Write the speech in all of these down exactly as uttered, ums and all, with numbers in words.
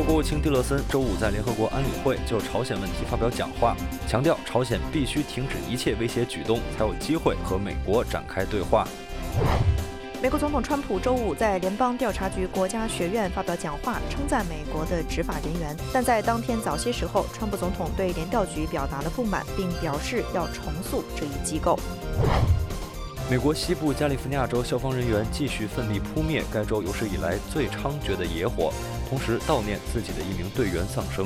国国务卿蒂勒森周五在联合国安理会就朝鲜问题发表讲话，强调朝鲜必须停止一切威胁举动，才有机会和美国展开对话。 美国总统川普周五在联邦调查局国家学院发表讲话，称赞美国的执法人员。但在当天早些时候，川普总统对联调局表达了不满，并表示要重塑这一机构。 美国西部加利福尼亚州消防人员继续奋力扑灭该州有史以来最猖獗的野火，同时悼念自己的一名队员丧生。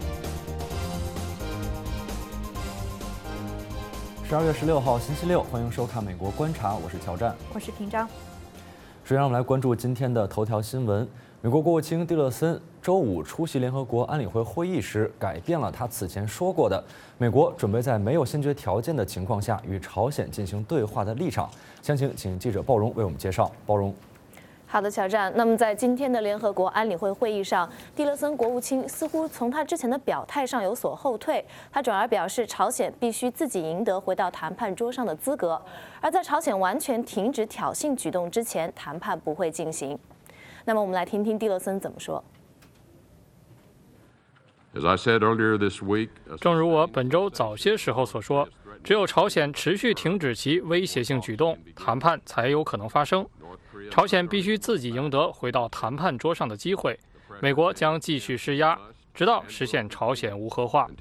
十二月十六号，星期六，欢迎收看《美国观察》，我是乔战， 我是平章。 首先，让我们来关注今天的头条新闻。美国国务卿蒂勒森周五出席联合国安理会会议时，改变了他此前说过的美国准备在没有先决条件的情况下与朝鲜进行对话的立场。详情，请记者鲍荣为我们介绍。鲍荣。 好的，乔战。那么在今天的联合国安理会会议上，蒂勒森国务卿似乎从他之前的表态上有所后退，他转而表示朝鲜必须自己赢得回到谈判桌上的资格，而在朝鲜完全停止挑衅举动之前，谈判不会进行。那么我们来听听蒂勒森怎么说。 正如我本周早些时候所说，只有朝鲜持续停止其威胁性举动，谈判才有可能发生。朝鲜必须自己赢得回到谈判桌上的机会，美国将继续施压，直到实现朝鲜无核化。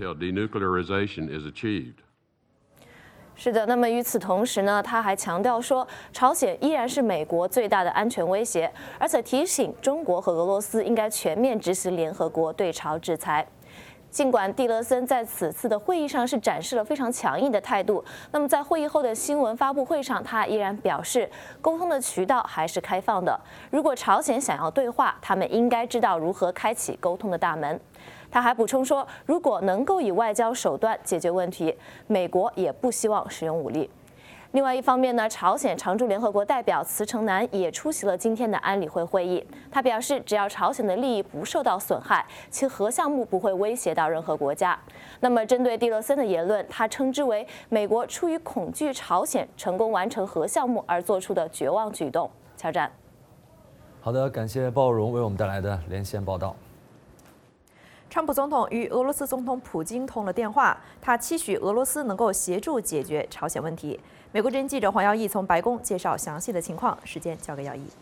是的，那么与此同时呢，他还强调说，朝鲜依然是美国最大的安全威胁，而且提醒中国和俄罗斯应该全面执行联合国对朝制裁。尽管蒂勒森在此次的会议上是展示了非常强硬的态度，那么在会议后的新闻发布会上，他依然表示沟通的渠道还是开放的。如果朝鲜想要对话，他们应该知道如何开启沟通的大门。他还补充说，如果能够以外交手段解决问题，美国也不希望使用武力。另外一方面呢，朝鲜常驻联合国代表茨成南也出席了今天的安理会会议。他表示，只要朝鲜的利益不受到损害，其核项目不会威胁到任何国家。那么，针对蒂勒森的言论，他称之为美国出于恐惧朝鲜成功完成核项目而做出的绝望举动。乔战。 好的，感谢鲍荣为我们带来的连线报道。 川普总统与俄罗斯总统普京通了电话，他期许俄罗斯能够协助解决朝鲜问题。美国之音记者黄耀义从白宫介绍详细的情况，时间交给耀义。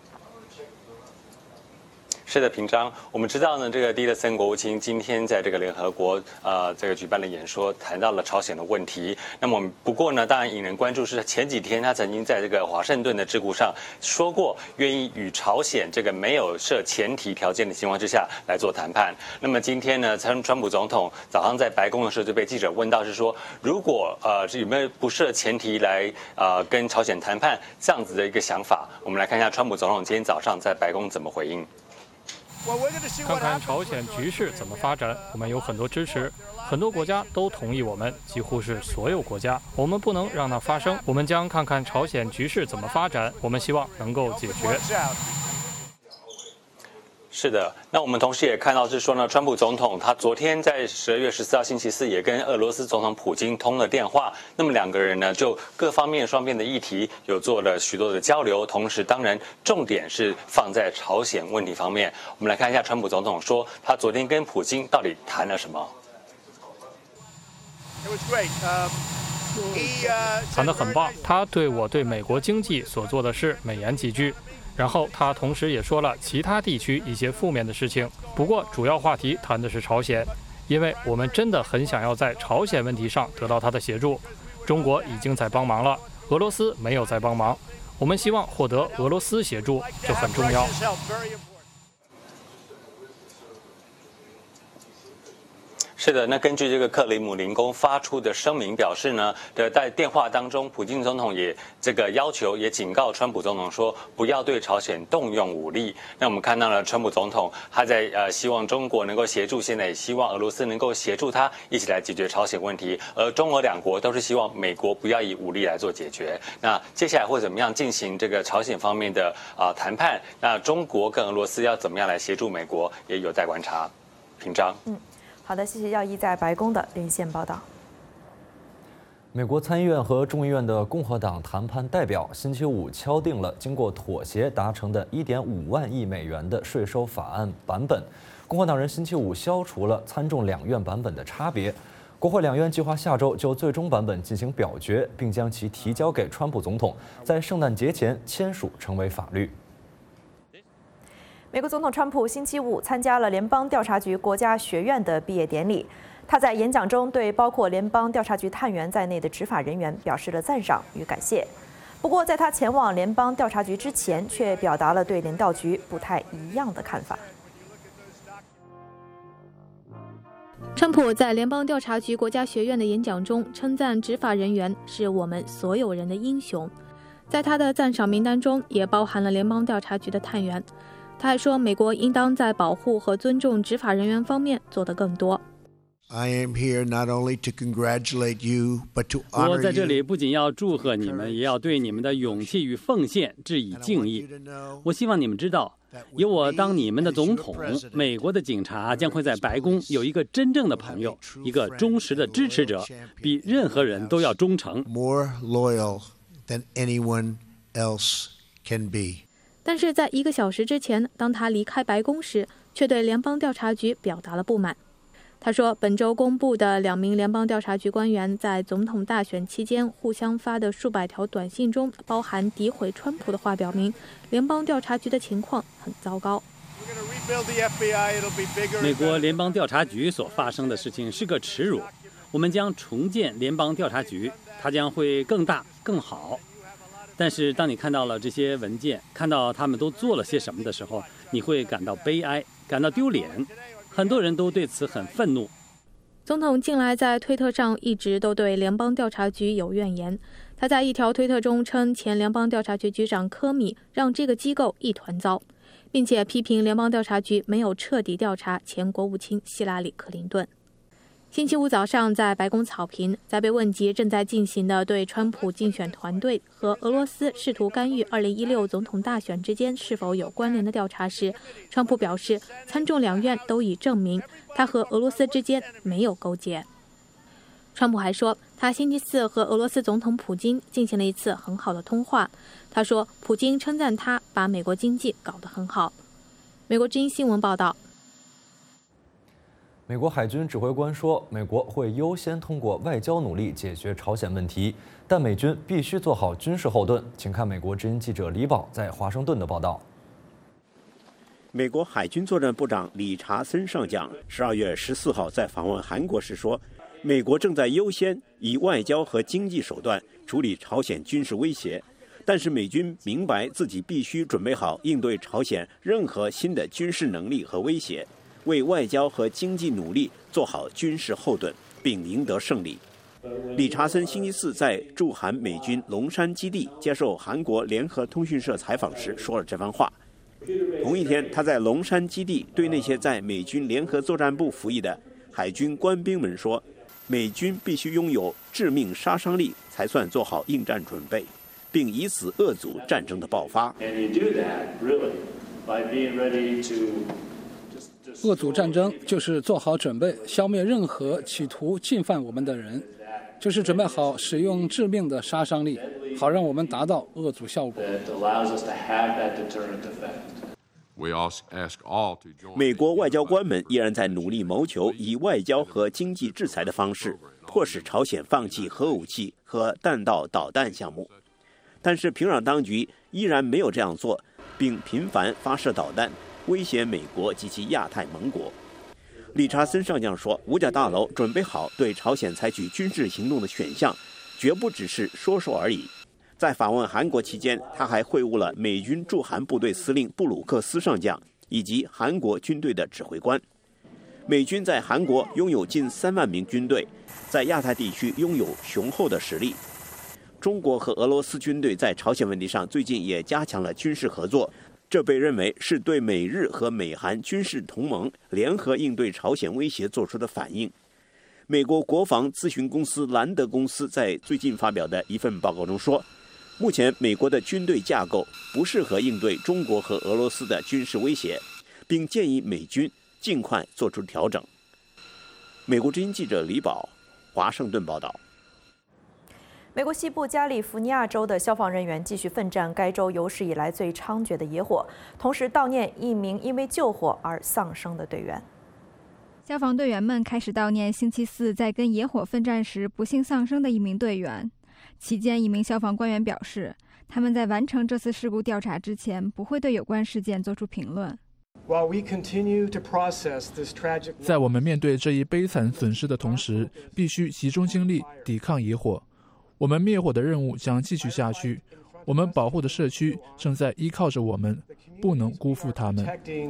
是的，平章。我们知道呢，这个蒂勒森国务卿今天在这个联合国呃这个举办了演说，谈到了朝鲜的问题。那么不过呢，当然引人关注是前几天他曾经在这个华盛顿的智库上说过，愿意与朝鲜这个没有设前提条件的情况之下来做谈判。那么今天呢，川川普总统早上在白宫的时候就被记者问到是说，如果呃有没有不设前提来呃跟朝鲜谈判这样子的一个想法？我们来看一下川普总统今天早上在白宫怎么回应。 看看朝鲜局势怎么发展，我们有很多支持，很多国家都同意我们，几乎是所有国家。我们不能让它发生，我们将看看朝鲜局势怎么发展，我们希望能够解决。 是的，那我们同时也看到是说呢，川普总统他昨天在十二月十四号星期四也跟俄罗斯总统普京通了电话，那么两个人呢就各方面双边的议题有做了许多的交流，同时当然重点是放在朝鲜问题方面。我们来看一下川普总统说他昨天跟普京到底谈了什么。 谈得很棒，他对我对美国经济所做的事美言几句。然后他同时也说了其他地区一些负面的事情，不过主要话题谈的是朝鲜，因为我们真的很想要在朝鲜问题上得到他的协助。中国已经在帮忙了，俄罗斯没有在帮忙，我们希望获得俄罗斯协助，这很重要。 是的，那根据这个克里姆林宫发出的声明表示呢，的在电话当中，普京总统也这个要求也警告川普总统说，不要对朝鲜动用武力。那我们看到了川普总统他在呃希望中国能够协助，现在也希望俄罗斯能够协助他一起来解决朝鲜问题，而中俄两国都是希望美国不要以武力来做解决。那接下来会怎么样进行这个朝鲜方面的啊、呃、谈判？那中国跟俄罗斯要怎么样来协助美国，也有待观察。平章， 嗯。好的，谢谢耀一在白宫的连线报道。 美国参议院和众议院的共和党谈判代表星期五敲定了经过妥协达成的一点五万亿美元的税收法案版本， 共和党人星期五消除了参众两院版本的差别。国会两院计划下周就最终版本进行表决，并将其提交给川普总统，在圣诞节前签署成为法律。 美国总统川普星期五参加了联邦调查局国家学院的毕业典礼。他在演讲中对包括联邦调查局探员在内的执法人员表示了赞赏与感谢。不过，在他前往联邦调查局之前，却表达了对联调局不太一样的看法。 川普在联邦调查局国家学院的演讲中称赞执法人员是我们所有人的英雄，在他的赞赏名单中也包含了联邦调查局的探员。他还说，美国应当在保护和尊重执法人员方面做得更多。 I am here not only to congratulate you, but to honor you. 我在这里不仅要祝贺你们，也要对你们的勇气与奉献致以敬意。我希望你们知道，有我当你们的总统，美国的警察将会在白宫有一个真正的朋友，一个忠实的支持者，比任何人都要忠诚。 More loyal than anyone else can be. 但是在一个小时之前，当他离开白宫时，却对联邦调查局表达了不满。他说，本周公布的两名联邦调查局官员在总统大选期间互相发的数百条短信中，包含诋毁川普的话，表明联邦调查局的情况很糟糕。 美国联邦调查局所发生的事情是个耻辱，我们将重建联邦调查局，它将会更大更好。但是当你看到了这些文件，看到他们都做了些什么的时候，你会感到悲哀，感到丢脸。很多人都对此很愤怒。 总统近来在推特上一直都对联邦调查局有怨言。他在一条推特中称，前联邦调查局局长科米让这个机构一团糟，并且批评联邦调查局没有彻底调查前国务卿希拉里·克林顿。星期五早上，在白宫草坪，在被问及正在进行的对川普竞选团队和俄罗斯试图干预二零一六总统大选之间是否有关联的调查时，川普表示，参众两院都已证明他和俄罗斯之间没有勾结。川普还说，他星期四和俄罗斯总统普京进行了一次很好的通话。他说，普京称赞他把美国经济搞得很好。美国之音新闻报道。 美国海军指挥官说，美国会优先通过外交努力解决朝鲜问题，但美军必须做好军事后盾。请看美国之音记者李宝在华盛顿的报道。 美国海军作战部长理查森上将十二月十四号在访问韩国时说，美国正在优先以外交和经济手段处理朝鲜军事威胁，但是美军明白自己必须准备好应对朝鲜任何新的军事能力和威胁，为外交和经济努力做好军事后盾，并赢得胜利。理查森星期四在驻韩美军龙山基地接受韩国联合通讯社采访时说了这番话。同一天，他在龙山基地对那些在美军联合作战部服役的海军官兵们说，美军必须拥有致命杀伤力，才算做好应战准备，并以此遏阻战争的爆发。 遏阻战争就是做好准备，消灭任何企图进犯我们的人，就是准备好使用致命的杀伤力，好让我们达到遏阻效果。 美国外交官们依然在努力谋求以外交和经济制裁的方式，迫使朝鲜放弃核武器和弹道导弹项目。但是平壤当局依然没有这样做，并频繁发射导弹，威胁美国及其亚太盟国。理查森上将说，五角大楼准备好对朝鲜采取军事行动的选项，绝不只是说说而已。在访问韩国期间，他还会晤了美军驻韩部队司令布鲁克斯上将以及韩国军队的指挥官。美军在韩国拥有近三万名军队，在亚太地区拥有雄厚的实力。中国和俄罗斯军队在朝鲜问题上最近也加强了军事合作，这被认为是对美日和美韩军事同盟联合应对朝鲜威胁做出的反应。美国国防咨询公司兰德公司在最近发表的一份报告中说，目前美国的军队架构不适合应对中国和俄罗斯的军事威胁，并建议美军尽快做出调整。美国之音记者李宝，华盛顿报道。 美国西部加利福尼亚州的消防人员继续奋战该州有史以来最猖獗的野火，同时悼念一名因为救火而丧生的队员。 消防队员们开始悼念星期四在跟野火奋战时不幸丧生的一名队员。期间，一名消防官员表示，他们在完成这次事故调查之前，不会对有关事件做出评论。 在我们面对这一悲惨损失的同时，必须集中精力抵抗野火。我们灭火的任务将继续下去，我们保护的社区正在依靠着我们，不能辜负他们。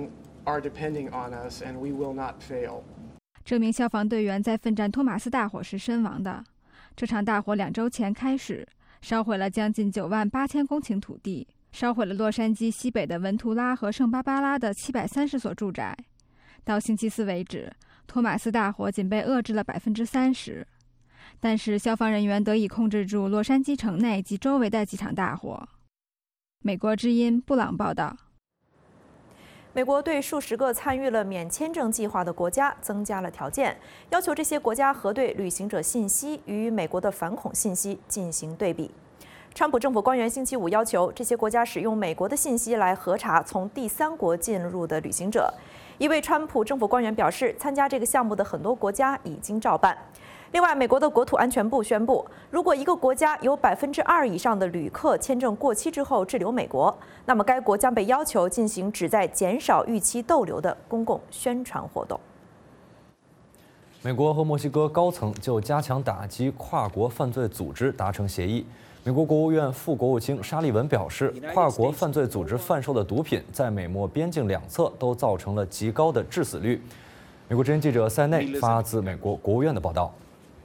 这名消防队员在奋战托马斯大火时身亡的。这场大火两周前开始，烧毁了将近九万八千公顷土地，烧毁了洛杉矶西北的文图拉和圣巴巴拉的七百三十所住宅。到星期四为止，托马斯大火仅被遏制了百分之三十。但是消防人员得以控制住洛杉矶城内及周围的几场大火。美国之音布朗报道。 美国对数十个参与了免签证计划的国家增加了条件，要求这些国家核对旅行者信息与美国的反恐信息进行对比。川普政府官员星期五要求这些国家使用美国的信息来核查从第三国进入的旅行者。一位川普政府官员表示，参加这个项目的很多国家已经照办。另外，美国的国土安全部宣布，如果一个国家有百分之二以上的旅客签证过期之后滞留美国，那么该国将被要求进行旨在减少预期逗留的公共宣传活动。 美国和墨西哥高层就加强打击跨国犯罪组织达成协议。美国国务院副国务卿沙利文表示，跨国犯罪组织贩售的毒品在美墨边境两侧都造成了极高的致死率。美国之音记者塞内发自美国国务院的报道。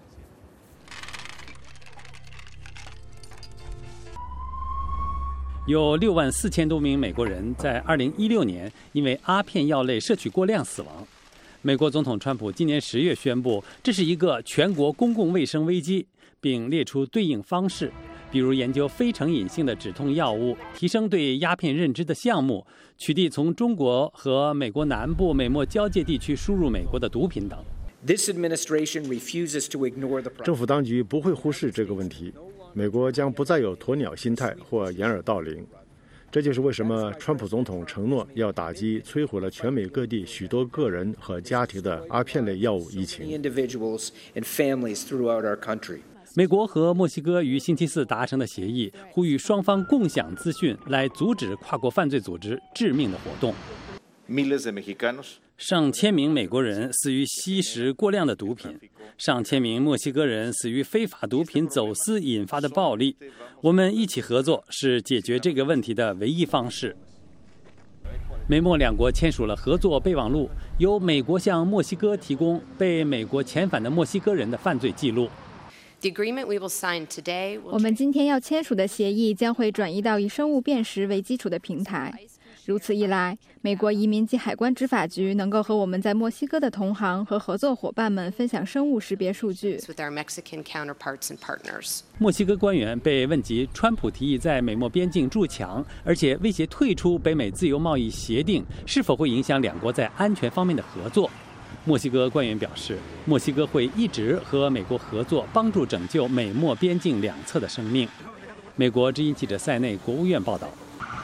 有六万四千多名美国人在二零一六年因为阿片药类摄取过量死亡。美国总统川普今年十月宣布，这是一个全国公共卫生危机，并列出对应方式，比如研究非成瘾性的止痛药物，提升对鸦片认知的项目，取缔从中国和美国南部美墨交界地区输入美国的毒品等。 政府当局不会忽视这个问题。美国将不再有鸵鸟心态或掩耳盗铃，这就是为什么川普总统承诺要打击摧毁了全美各地许多个人和家庭的阿片类药物疫情。 美国和墨西哥于星期四达成的协议，呼吁双方共享资讯，来阻止跨国犯罪组织致命的活动。上千名美国人死于吸食过量的毒品，上千名墨西哥人死于非法毒品走私引发的暴力。我们一起合作是解决这个问题的唯一方式。美墨两国签署了合作备忘录，由美国向墨西哥提供被美国遣返的墨西哥人的犯罪记录。 我们今天要签署的协议将会转移到以生物辨识为基础的平台。如此一来，美国移民及海关执法局能够和我们在墨西哥的同行和合作伙伴们分享生物识别数据。 墨西哥官员被问及川普提议在美墨边境筑墙，而且威胁退出北美自由贸易协定，是否会影响两国在安全方面的合作。墨西哥官员表示，墨西哥会一直和美国合作，帮助拯救美墨边境两侧的生命。美国之音记者塞内国务院报道。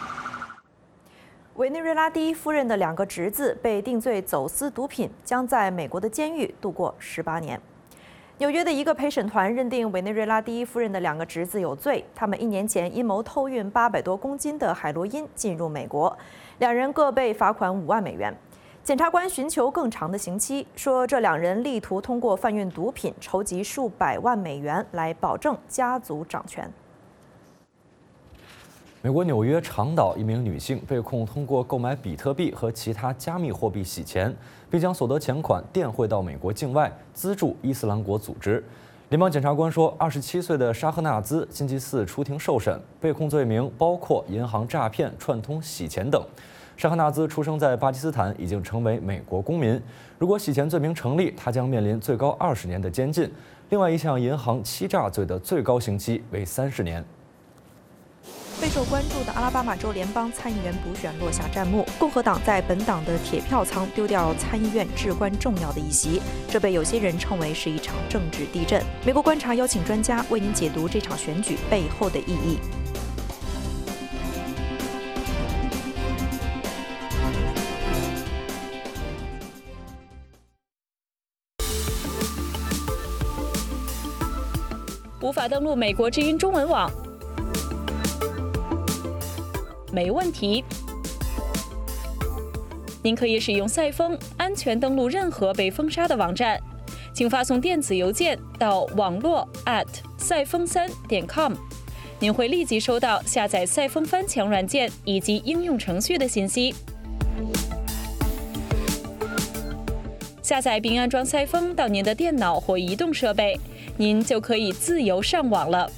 委内瑞拉第一夫人的两个侄子被定罪走私毒品，将在美国的监狱度过十八年。纽约的一个陪审团认定委内瑞拉第一夫人的两个侄子有罪，他们一年前阴谋偷运八百多公斤的海洛因进入美国，两人各被罚款五万美元。检察官寻求更长的刑期，说这两人力图通过贩运毒品筹集数百万美元来保证家族掌权。 美国纽约长岛一名女性被控通过购买比特币和其他加密货币洗钱，并将所得钱款电汇到美国境外，资助伊斯兰国组织。联邦检察官说，二十七岁的沙赫纳兹星期四出庭受审，被控罪名包括银行诈骗、串通洗钱等。沙赫纳兹出生在巴基斯坦，已经成为美国公民。如果洗钱罪名成立，他将面临最高二十年的监禁。另外一项银行欺诈罪的最高刑期为三十年。 备受关注的阿拉巴马州联邦参议员补选落下战幕，共和党在本党的铁票仓丢掉参议院至关重要的一席，这被有些人称为是一场政治地震。美国观察邀请专家为您解读这场选举背后的意义。 无法登录美国之音中文网？没问题，您可以使用赛风安全登录任何被封杀的网站，请发送电子邮件到网络 at 赛风三点 com， 您会立即收到下载赛风翻墙软件以及应用程序的信息。下载并安装赛风到您的电脑或移动设备，您就可以自由上网了。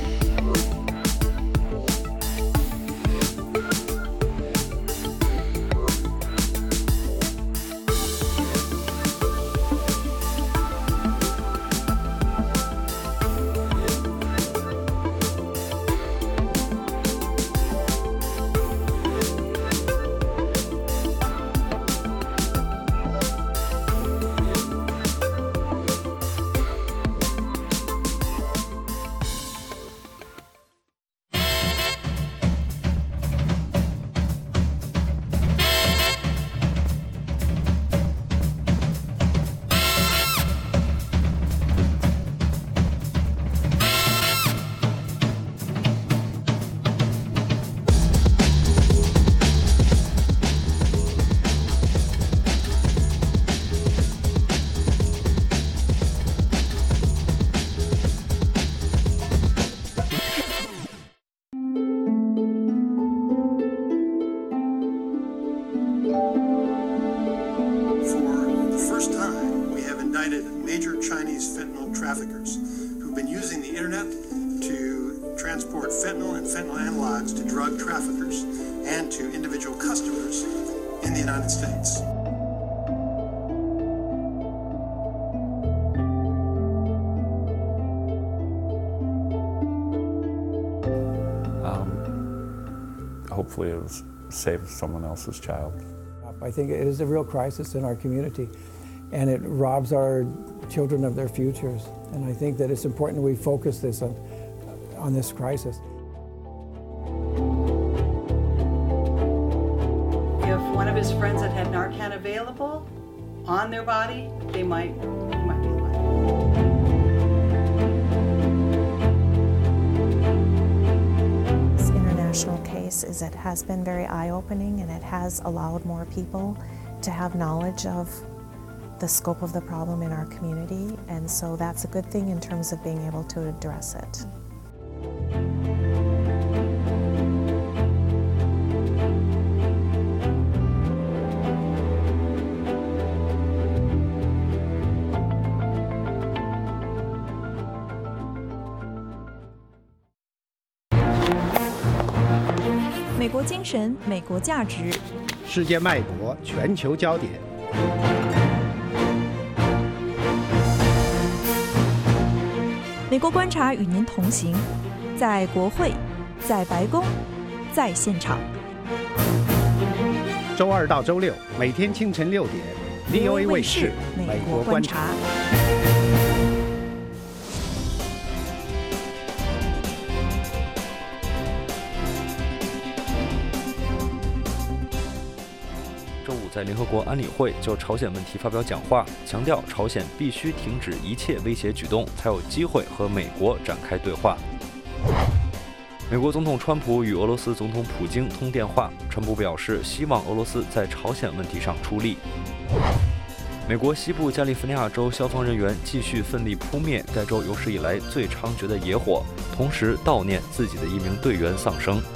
Major Chinese fentanyl traffickers who've been using the internet to transport fentanyl and fentanyl analogs to drug traffickers and to individual customers in the United States. Um, hopefully it'll save someone else's child. I think it is a real crisis in our community, and it robs our children of their futures. And I think that it's important that we focus this on, on this crisis. If one of his friends had had Narcan available on their body, they might, they might be alive. This international case is it has been very eye-opening, and it has allowed more people to have knowledge of the scope of the problem in our community, and so that's a good thing in terms of being able to address it. "美国精神，美国价值， 世界脉搏，全球焦点。 美国观察与您同行，在国会，在白宫，在现场。 周二到周六，每天清晨六点 ，V O A 卫视《美国观察》。 周五在联合国安理会就朝鲜问题发表讲话，强调朝鲜必须停止一切威胁举动，才有机会和美国展开对话。美国总统川普与俄罗斯总统普京通电话，川普表示希望俄罗斯在朝鲜问题上出力。美国西部加利福尼亚州消防人员继续奋力扑灭该州有史以来最猖獗的野火，同时悼念自己的一名队员丧生。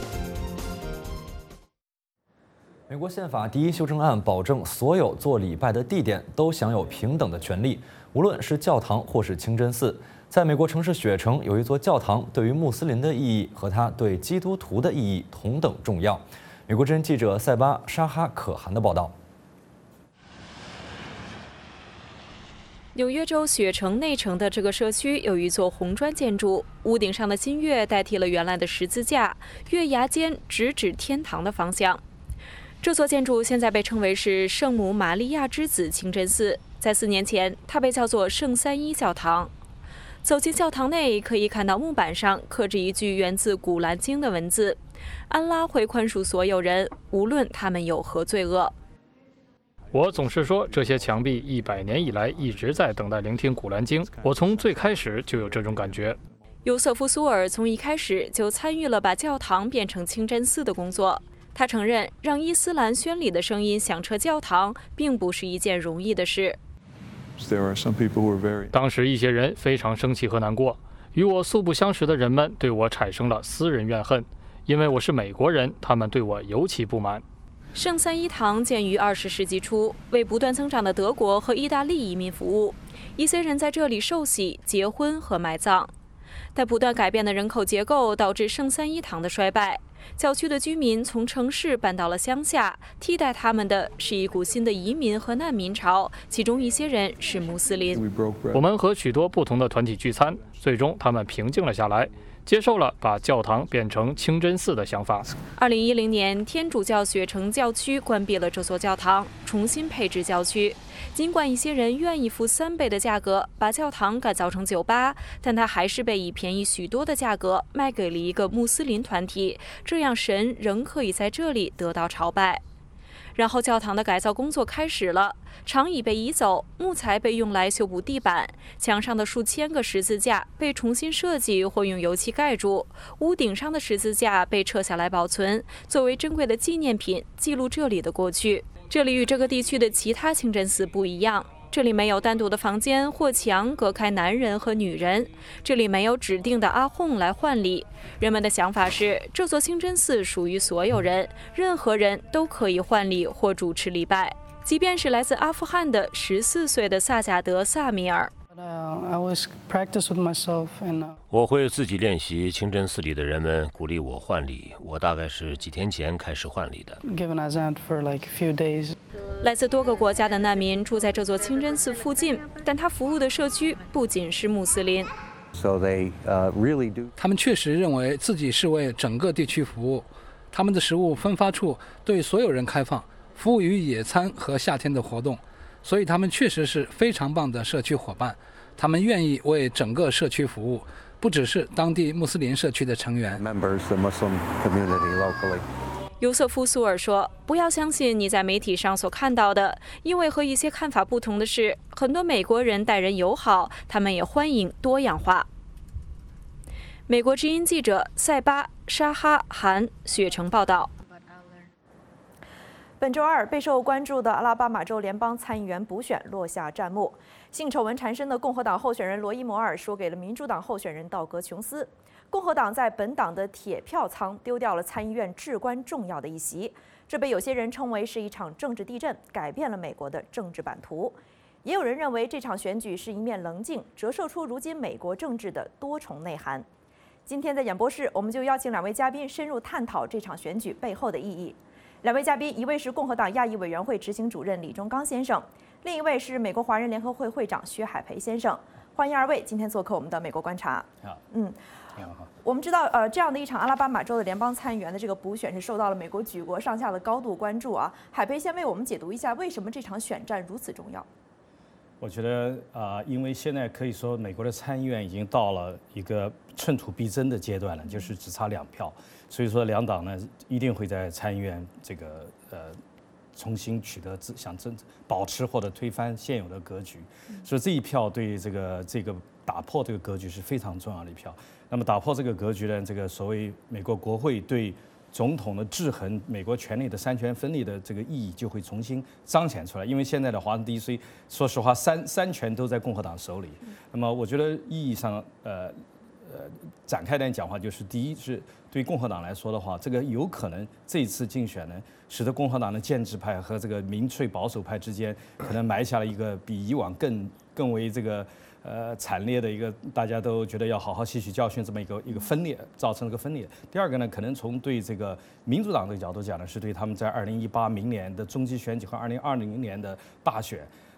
美国宪法第一修正案保证所有做礼拜的地点都享有平等的权利，无论是教堂或是清真寺。在美国城市雪城有一座教堂，对于穆斯林的意义和它对基督徒的意义同等重要。美国之音记者塞巴沙哈可汗的报道。 纽约州雪城内城的这个社区有一座红砖建筑，屋顶上的新月代替了原来的十字架，月牙尖直指天堂的方向。这座建筑现在被称为是圣母玛利亚之子清真寺，在四年前，它被叫做圣三一教堂。走进教堂内，可以看到木板上刻着一句源自古兰经的文字：“安拉会宽恕所有人，无论他们有何罪恶。” 我总是说，这些墙壁一百年以来一直在等待聆听古兰经。我从最开始就有这种感觉。 尤瑟夫·苏尔从一开始就参与了把教堂变成清真寺的工作。他承认，让伊斯兰宣礼的声音响彻教堂，并不是一件容易的事。 当时一些人非常生气和难过，与我素不相识的人们对我产生了私人怨恨，因为我是美国人，他们对我尤其不满。 圣三一堂建于二十世纪初，为不断增长的德国和意大利移民服务。一些人在这里受洗、结婚和埋葬。但不断改变的人口结构导致圣三一堂的衰败。郊区的居民从城市搬到了乡下，替代他们的是一股新的移民和难民潮，其中一些人是穆斯林。 我们和许多不同的团体聚餐，最终他们平静了下来，接受了把教堂变成清真寺的想法。 二零一零年，天主教雪城教区关闭了这座教堂，重新配置教区。尽管一些人愿意付三倍的价格把教堂改造成酒吧，但它还是被以便宜许多的价格卖给了一个穆斯林团体，这样神仍可以在这里得到朝拜。然后教堂的改造工作开始了，长椅被移走，木材被用来修补地板，墙上的数千个十字架被重新设计或用油漆盖住，屋顶上的十字架被撤下来保存，作为珍贵的纪念品，记录这里的过去。这里与这个地区的其他清真寺不一样，这里没有单独的房间或墙隔开男人和女人，这里没有指定的阿訇来换礼。人们的想法是，这座清真寺属于所有人，任何人都可以换礼或主持礼拜，即便是来自阿富汗的十四岁的萨贾德·萨米尔。 我会自己练习。清真寺里的人们鼓励我换礼，我大概是几天前开始换礼的。 来自多个国家的难民住在这座清真寺附近，但他服务的社区不仅是穆斯林。 他们确实认为自己是为整个地区服务。他们的食物分发处对所有人开放，服务于野餐和夏天的活动。所以他们确实是非常棒的社区伙伴，他们愿意为整个社区服务，不只是当地穆斯林社区的成员。 尤瑟夫·苏尔说：“不要相信你在媒体上所看到的，因为和一些看法不同的是，很多美国人待人友好，他们也欢迎多样化。”美国之音记者塞巴·沙哈韩雪城报道。 本周二，备受关注的阿拉巴马州联邦参议员补选落下战幕。性丑闻缠身的共和党候选人罗伊·摩尔说给了民主党候选人道格·琼斯，共和党在本党的铁票仓丢掉了参议院至关重要的一席，这被有些人称为是一场政治地震，改变了美国的政治版图。也有人认为这场选举是一面棱镜，折射出如今美国政治的多重内涵。今天在演播室，我们就邀请两位嘉宾深入探讨这场选举背后的意义。两位嘉宾，一位是共和党亚裔委员会执行主任李忠刚先生，另一位是美国华人联合会会长薛海培先生。欢迎二位今天做客我们的美国观察。 好， 嗯，我们知道，呃，这样的一场阿拉巴马州的联邦参议员的这个补选是受到了美国举国上下的高度关注啊。海培先为我们解读一下，为什么这场选战如此重要？ 我觉得啊、呃，因为现在可以说美国的参议院已经到了一个寸土必争的阶段了，就是只差两票。所以说，两党呢一定会在参议院这个呃重新取得想真保持或者推翻现有的格局，所以这一票对这个这个打破这个格局是非常重要的一票。那么打破这个格局呢，这个所谓美国国会对总统的制衡美国权力的三权分立的这个意义就会重新彰显出来。因为现在的华盛顿 D C， 说实话三三权都在共和党手里。那么我觉得意义上，呃。呃，展开点讲话，就是第一是对共和党来说的话，这个有可能这一次竞选呢，使得共和党的建制派和这个民粹保守派之间可能埋下了一个比以往更更为这个呃惨烈的一个大家都觉得要好好吸取教训这么一个一个分裂，造成了个分裂。第二个呢，可能从对这个民主党的角度讲呢，是对他们在二零一八明年的中期选举和二零二零年的大选。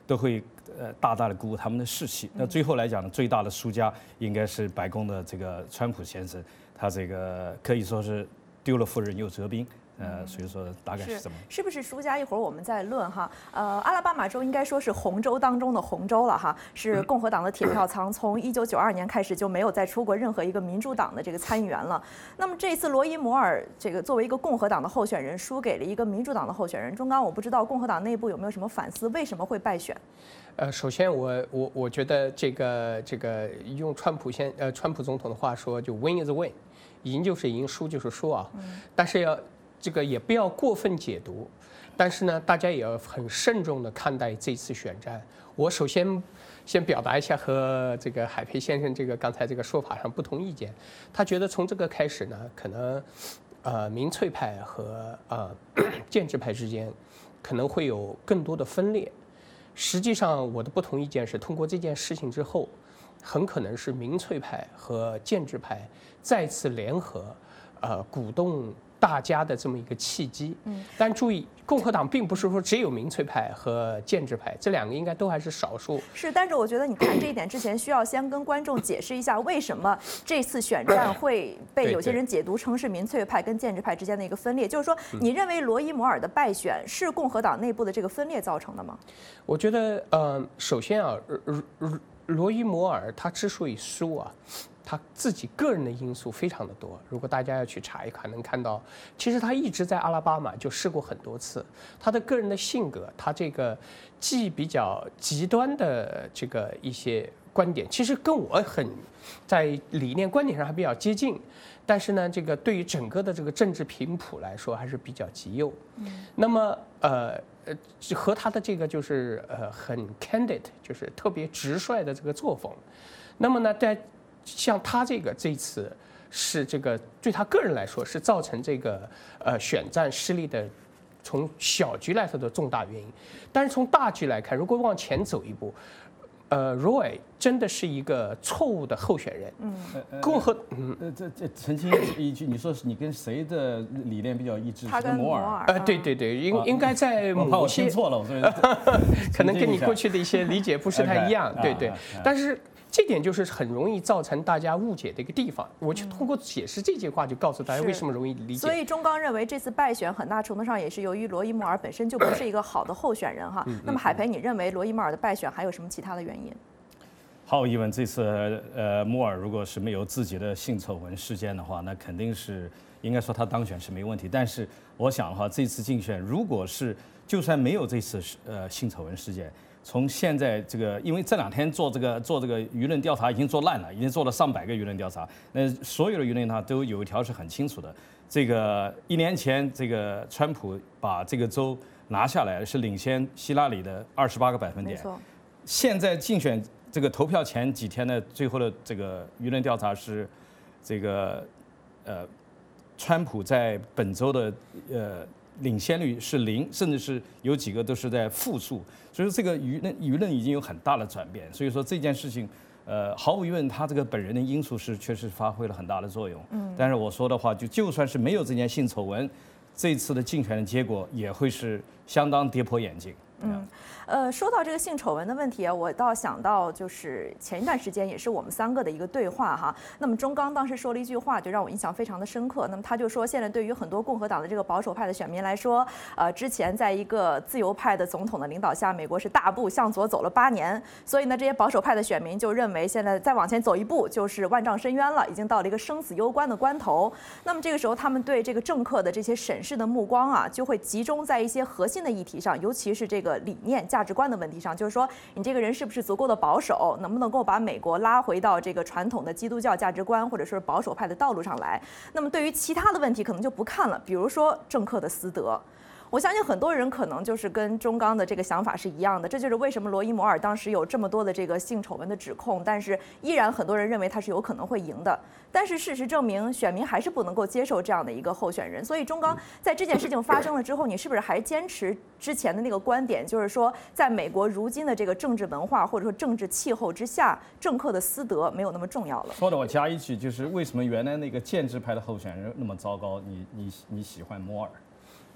都会呃大大的鼓舞他们的士气。那最后来讲呢，最大的输家应该是白宫的这个川普先生，他这个可以说是丢了夫人又折兵。呃，所以说大概是这么。 是不是输家？一会儿我们再论哈。呃，阿拉巴马州应该说是红州当中的红州了哈，是共和党的铁票仓，从一九九二年开始就没有再出过任何一个民主党的这个参议员了。那么这一次罗伊摩尔这个作为一个共和党的候选人，输给了一个民主党的候选人。钟刚，我不知道共和党内部有没有什么反思，为什么会败选？ 呃，首先我我我觉得这个这个用川普先呃川普总统的话说，就 win is win， 赢就是赢，输就是输啊。嗯、但是要。这个也不要过分解读，但是呢，大家也要很慎重地看待这次选战。我首先先表达一下和这个海培先生这个刚才这个说法上不同意见。他觉得从这个开始呢，可能呃民粹派和呃建制派之间可能会有更多的分裂。实际上，我的不同意见是，通过这件事情之后，很可能是民粹派和建制派再次联合，呃，鼓动大家的这么一个契机。嗯，但注意，共和党并不是说只有民粹派和建制派，这两个应该都还是少数。 是，但是我觉得你谈这一点之前，需要先跟观众解释一下，为什么这次选战会被有些人解读成是民粹派跟建制派之间的一个分裂。就是说，你认为罗伊摩尔的败选是共和党内部的这个分裂造成的吗？ 我觉得，呃，首先啊，罗伊摩尔他之所以输啊。他自己个人的因素非常的多，如果大家要去查一看，能看到，其实他一直在阿拉巴马就试过很多次。他的个人的性格，他这个既比较极端的这个一些观点，其实跟我很在理念观点上还比较接近，但是呢，这个对于整个的这个政治频谱来说还是比较极右。嗯，那么呃呃，和他的这个就是呃很 candid， 就是特别直率的这个作风，那么呢，在像他这个这次是这个对他个人来说是造成这个呃选战失利的，从小局来说的重大原因。但是从大局来看，如果往前走一步，呃 ，Roy 真的是一个错误的候选人。嗯，共和嗯呃这这澄清一句，你说是你跟谁的理念比较一致？ 他跟摩尔。 呃，对对对，应应该在某些错了，我可能跟你过去的一些理解不是太一样。对对，但是。这点就是很容易造成大家误解的一个地方。我就通过解释这句话，就告诉大家为什么容易理解。 所以钟刚认为这次败选很大程度上也是由于罗伊摩尔本身就不是一个好的候选人哈。那么海培，你认为罗伊摩尔的败选还有什么其他的原因？ 毫无疑问，这次呃摩尔如果是没有自己的性丑闻事件的话，那肯定是应该说他当选是没问题。但是我想的话，这次竞选如果是就算没有这次呃性丑闻事件。从现在这个，因为这两天做这个做这个舆论调查已经做烂了，已经做了上百个舆论调查。那所有的舆论调查都有一条是很清楚的，这个一年前这个川普把这个州拿下来是领先希拉里的二十八个百分点。没错。现在竞选这个投票前几天的最后的这个舆论调查是，这个呃，川普在本州的呃。领先率是零，甚至是有几个都是在负数，所以说这个舆论舆论已经有很大的转变。所以说这件事情，呃，毫无疑问，他这个本人的因素是确实发挥了很大的作用。嗯，但是我说的话，就就算是没有这件性丑闻，这次的竞选的结果也会是相当跌破眼镜。 嗯，呃，说到这个性丑闻的问题啊，我倒想到就是前一段时间也是我们三个的一个对话哈。那么钟刚当时说了一句话，就让我印象非常的深刻。那么他就说，现在对于很多共和党的这个保守派的选民来说，呃，之前在一个自由派的总统的领导下，美国是大步向左走了八年，所以呢，这些保守派的选民就认为现在再往前走一步就是万丈深渊了，已经到了一个生死攸关的关头。那么这个时候，他们对这个政客的这些审视的目光啊，就会集中在一些核心的议题上，尤其是这个。理念、价值观的问题上，就是说，你这个人是不是足够的保守，能不能够把美国拉回到这个传统的基督教价值观或者说保守派的道路上来？那么对于其他的问题，可能就不看了，比如说政客的私德。我相信很多人可能就是跟钟刚的这个想法是一样的，这就是为什么罗伊摩尔当时有这么多的这个性丑闻的指控，但是依然很多人认为他是有可能会赢的。但是事实证明，选民还是不能够接受这样的一个候选人。所以钟刚在这件事情发生了之后，你是不是还坚持之前的那个观点，就是说，在美国如今的这个政治文化或者说政治气候之下，政客的私德没有那么重要了？ 说的我加一句，就是为什么原来那个建制派的候选人那么糟糕，你你你喜欢摩尔？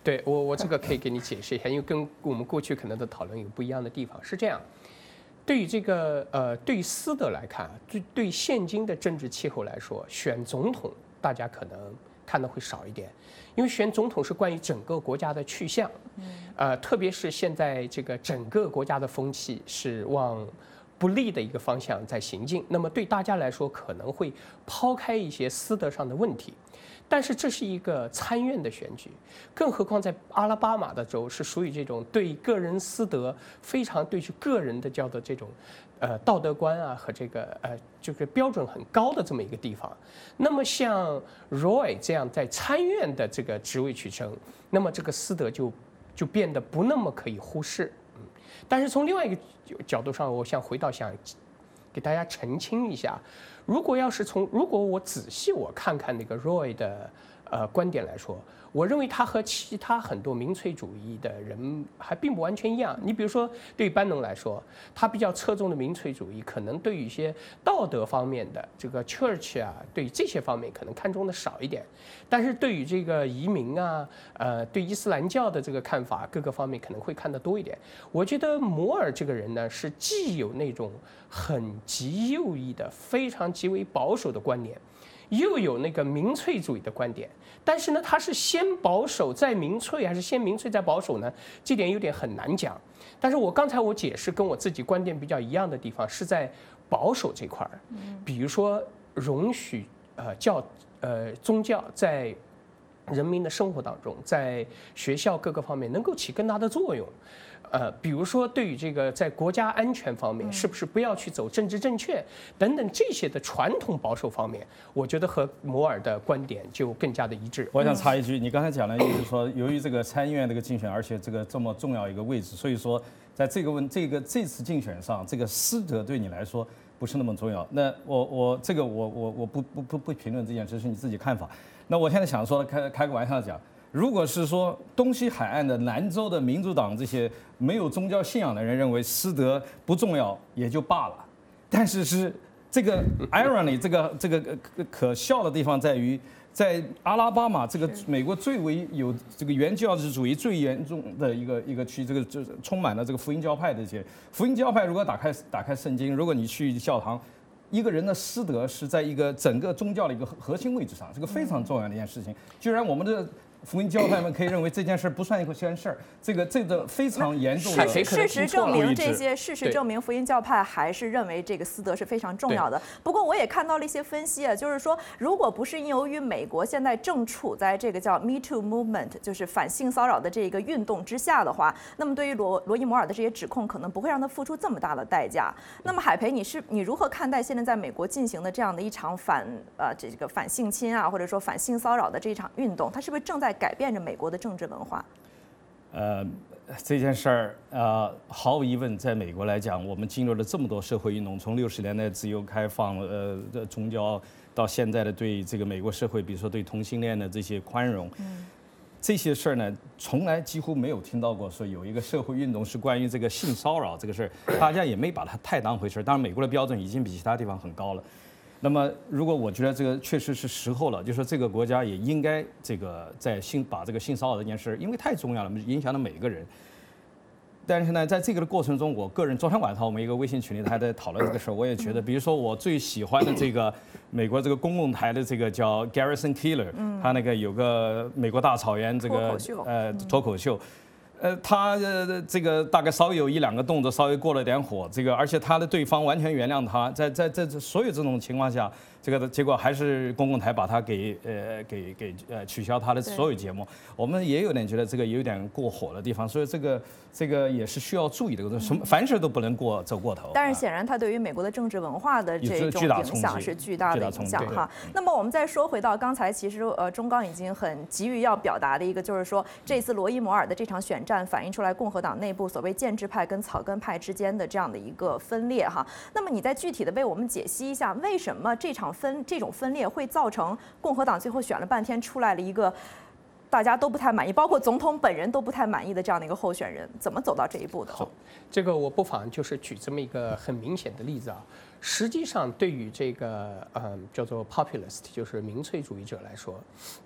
对我我这个可以给你解释一下，因为跟我们过去可能的讨论有不一样的地方。是这样，对于这个呃，对于斯德来看，对对现今的政治气候来说，选总统大家可能看的会少一点，因为选总统是关于整个国家的去向，呃，特别是现在这个整个国家的风气是往不利的一个方向在行进，那么对大家来说可能会抛开一些私德上的问题，但是这是一个参院的选举，更何况在阿拉巴马的州是属于这种对个人私德非常对于个人的叫做这种呃道德观啊和这个呃这个标准很高的这么一个地方。那么像 Roy 这样在参院的这个职位取胜，那么这个私德就就变得不那么可以忽视。嗯，但是从另外一个角度上，我想回到想给大家澄清一下，如果要是从如果我仔细我看看那个 Roy 的呃观点来说，我认为他和其他很多民粹主义的人还并不完全一样。你比如说，对于班农来说，他比较侧重的民粹主义，可能对于一些道德方面的这个 church 啊，对于这些方面可能看重的少一点。但是对于这个移民啊，呃，对伊斯兰教的这个看法，各个方面可能会看得多一点。我觉得摩尔这个人呢，是既有那种很极右翼的、非常极为保守的观念，又有那个民粹主义的观点，但是呢，他是先保守再民粹，还是先民粹再保守呢？这点有点很难讲。但是我刚才我解释跟我自己观点比较一样的地方是在保守这块儿，比如说容许呃教呃宗教在人民的生活当中，在学校各个方面能够起更大的作用。呃，比如说对于这个在国家安全方面，是不是不要去走政治正确等等这些的传统保守方面，我觉得和摩尔的观点就更加的一致。 我想插一句，你刚才讲的意思是说，由于这个参议院这个竞选，而且这个这么重要一个位置，所以说在这个问这个这次竞选上，这个私德对你来说不是那么重要。那我我这个我我我不不不不评论这件事，是你自己看法。那我现在想说，开开个玩笑讲。如果是说东西海岸的南州的民主党这些没有宗教信仰的人认为私德不重要也就罢了，但是是这个 irony 这个这个可笑的地方在于，在阿拉巴马这个美国最为有这个原教旨主义最严重的一个一个区，这个这充满了这个福音教派这些福音教派，如果打开打开圣经，如果你去教堂，一个人的私德是在一个整个宗教的一个核心位置上，是个非常重要的一件事情。居然我们的福音教派们可以认为这件事不算一件事儿，这个这个非常严重的。 事实证明，这些事实证明，福音教派还是认为这个私德是非常重要的。不过，我也看到了一些分析啊，就是说，如果不是由于美国现在正处在这个叫 Me Too Movement， 就是反性骚扰的这个运动之下的话，那么对于罗罗伊摩尔的这些指控，可能不会让他付出这么大的代价。那么，海培，你是你如何看待现在在美国进行的这样的一场反呃这个反性侵啊，或者说反性骚扰的这一场运动？它是不是正在改变着美国的政治文化？ 呃，这件事儿，呃，毫无疑问，在美国来讲，我们经历了这么多社会运动，从六十年代自由开放，呃，宗教到现在的对这个美国社会，比如说对同性恋的这些宽容，嗯，这些事儿呢，从来几乎没有听到过说有一个社会运动是关于这个性骚扰这个事儿，大家也没把它太当回事儿。当然，美国的标准已经比其他地方很高了。那么，如果我觉得这个确实是时候了，就说这个国家也应该这个在性把这个性骚扰这件事，因为太重要了，影响了每个人。但是呢，在这个的过程中，我个人昨天晚上我们一个微信群里还在讨论这个事儿，我也觉得，比如说我最喜欢的这个美国这个公共台的这个叫 Garrison Keillor， 他那个有个美国大草原这个呃脱口秀。呃，他呃这个大概稍微有一两个动作，稍微过了点火，这个而且他的对方完全原谅他，在在在这所有这种情况下，这个结果还是公共台把他给呃给给呃取消他的所有节目。我们也有点觉得这个有点过火的地方，所以这个这个也是需要注意的，什么凡事都不能过走过头。 但是显然，它对于美国的政治文化的这种影响是巨大的影响哈。那么我们再说回到刚才，其实呃钟刚已经很急于要表达的一个，就是说这次罗伊摩尔的这场选战。反映出来共和党内部所谓建制派跟草根派之间的这样的一个分裂哈。那么你再具体的为我们解析一下，为什么这场分这种分裂会造成共和党最后选了半天出来了一个大家都不太满意，包括总统本人都不太满意的这样的一个候选人，怎么走到这一步的？ 好，这个我不妨就是举这么一个很明显的例子啊。实际上，对于这个嗯叫做 populist， 就是民粹主义者来说。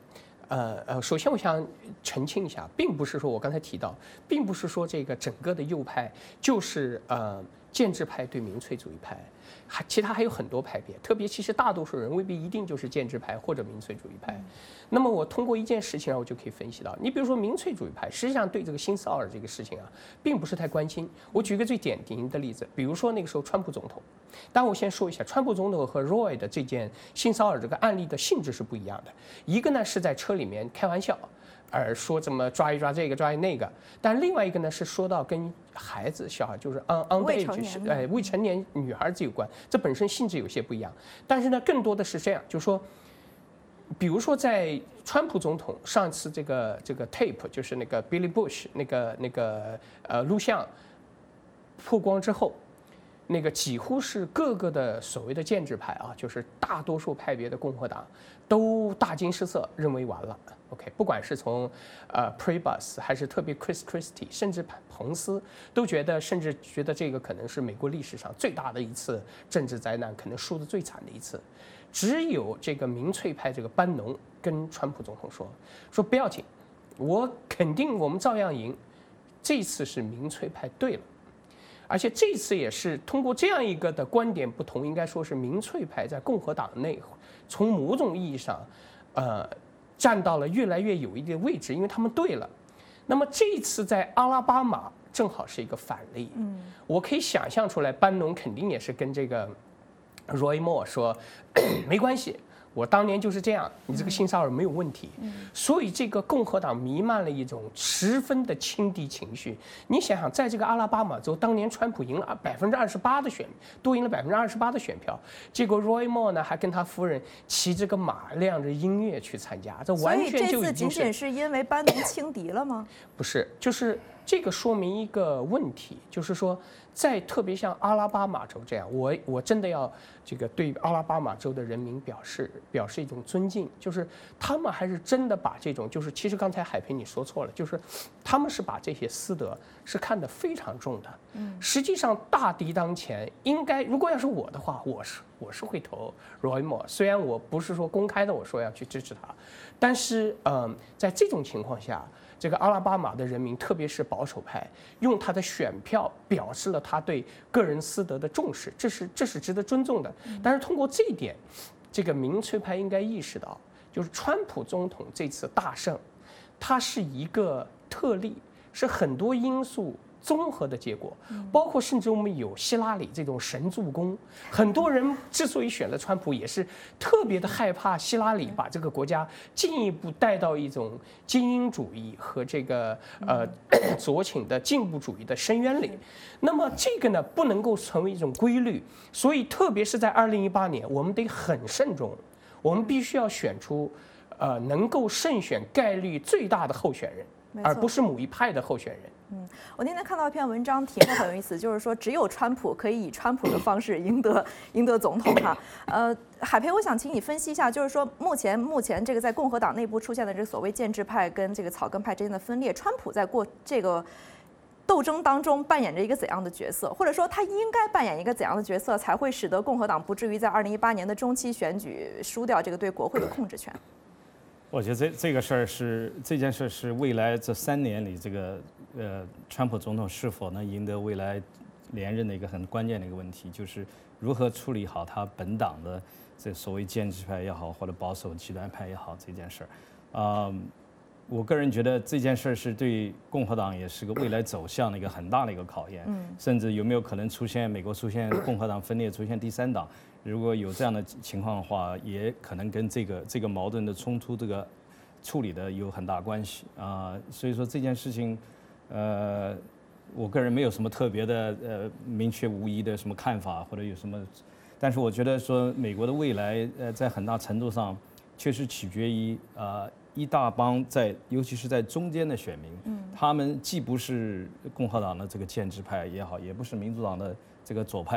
呃呃，首先我想澄清一下，并不是说我刚才提到，并不是说这个整个的右派就是呃建制派对民粹主义派，还其他还有很多派别，特别其实大多数人未必一定就是建制派或者民粹主义派。嗯、那么我通过一件事情啊，我就可以分析到，你比如说民粹主义派，实际上对这个新骚扰这个事情啊，并不是太关心。我举个最典型的例子，比如说那个时候川普总统。当然，我先说一下，川普总统和 Roy 的这件性骚扰这个案例的性质是不一样的。一个呢是在车里面开玩笑，而说怎么抓一抓这个抓一那个；但另外一个呢是说到跟孩子、小孩，就是 on underage 是呃未成年女孩子有关，这本身性质有些不一样。但是呢，更多的是这样，就是说，比如说在川普总统上次这个这个 tape， 就是那个 Billy Bush 那个那个呃录像曝光之后。那个几乎是各个的所谓的建制派啊，就是大多数派别的共和党，都大惊失色，认为完了。OK， 不管是从呃 Priebus 还是特别 Chris Christie， 甚至彭斯，都觉得，甚至觉得这个可能是美国历史上最大的一次政治灾难，可能输得最惨的一次。只有这个民粹派这个班农跟川普总统说，说不要紧，我肯定我们照样赢，这次是民粹派对了。而且这次也是通过这样一个的观点不同，应该说是民粹派在共和党内从某种意义上，呃，站到了越来越有一定的位置，因为他们对了。那么这一次在阿拉巴马正好是一个反例，嗯，我可以想象出来，班农肯定也是跟这个 Roy Moore 说，没关系。我当年就是这样，你这个性骚扰没有问题，所以这个共和党弥漫了一种十分的轻敌情绪。你想想，在这个阿拉巴马州，当年川普赢了百分之二十八的选，多赢了百分之二十八的选票，结果 Roy Moore 呢还跟他夫人骑着个马，亮着音乐去参加，这完全就已经是。所以这次仅仅是因为班农轻敌了吗？ 不是，就是这个说明一个问题，就是说。在特别像阿拉巴马州这样，我我真的要这个对阿拉巴马州的人民表示表示一种尊敬，就是他们还是真的把这种，就是其实刚才海平你说错了，就是他们是把这些私德是看得非常重的。嗯，实际上大敌当前，应该如果要是我的话，我是我是会投 Roy Moore， 虽然我不是说公开的我说要去支持他，但是嗯，在这种情况下。这个阿拉巴马的人民，特别是保守派，用他的选票表示了他对个人私德的重视，这是这是值得尊重的。但是通过这一点，这个民粹派应该意识到，就是川普总统这次大胜，它是一个特例，是很多因素综合的结果，包括甚至我们有希拉里这种神助攻，很多人之所以选了川普，也是特别的害怕希拉里把这个国家进一步带到一种精英主义和这个呃左倾的进步主义的深渊里。那么这个呢，不能够成为一种规律，所以特别是在二零一八年，我们得很慎重，我们必须要选出呃能够胜选概率最大的候选人，而不是某一派的候选人。 嗯，我那天看到一篇文章，题目很有意思，就是说只有川普可以以川普的方式赢得赢得总统哈。呃，海培，我想请你分析一下，就是说目前目前这个在共和党内部出现的这个所谓建制派跟这个草根派之间的分裂，川普在过这个斗争当中扮演着一个怎样的角色，或者说他应该扮演一个怎样的角色，才会使得共和党不至于在二零一八年的中期选举输掉这个对国会的控制权？ 我觉得这这个事儿是这件事是未来这三年里这个呃川普总统是否能赢得未来连任的一个很关键的一个问题，就是如何处理好他本党的这所谓建制派也好或者保守极端派也好这件事儿。啊、呃，我个人觉得这件事是对共和党也是个未来走向的一个很大的一个考验，嗯，甚至有没有可能出现美国出现共和党分裂，出现第三党。如果有这样的情况的话，也可能跟这个这个矛盾的冲突这个处理的有很大关系啊、呃。所以说这件事情，呃，我个人没有什么特别的呃明确无疑的什么看法或者有什么，但是我觉得说美国的未来呃在很大程度上确实取决于呃一大帮在尤其是在中间的选民，嗯，他们既不是共和党的这个建制派也好，也不是民主党的这个左派。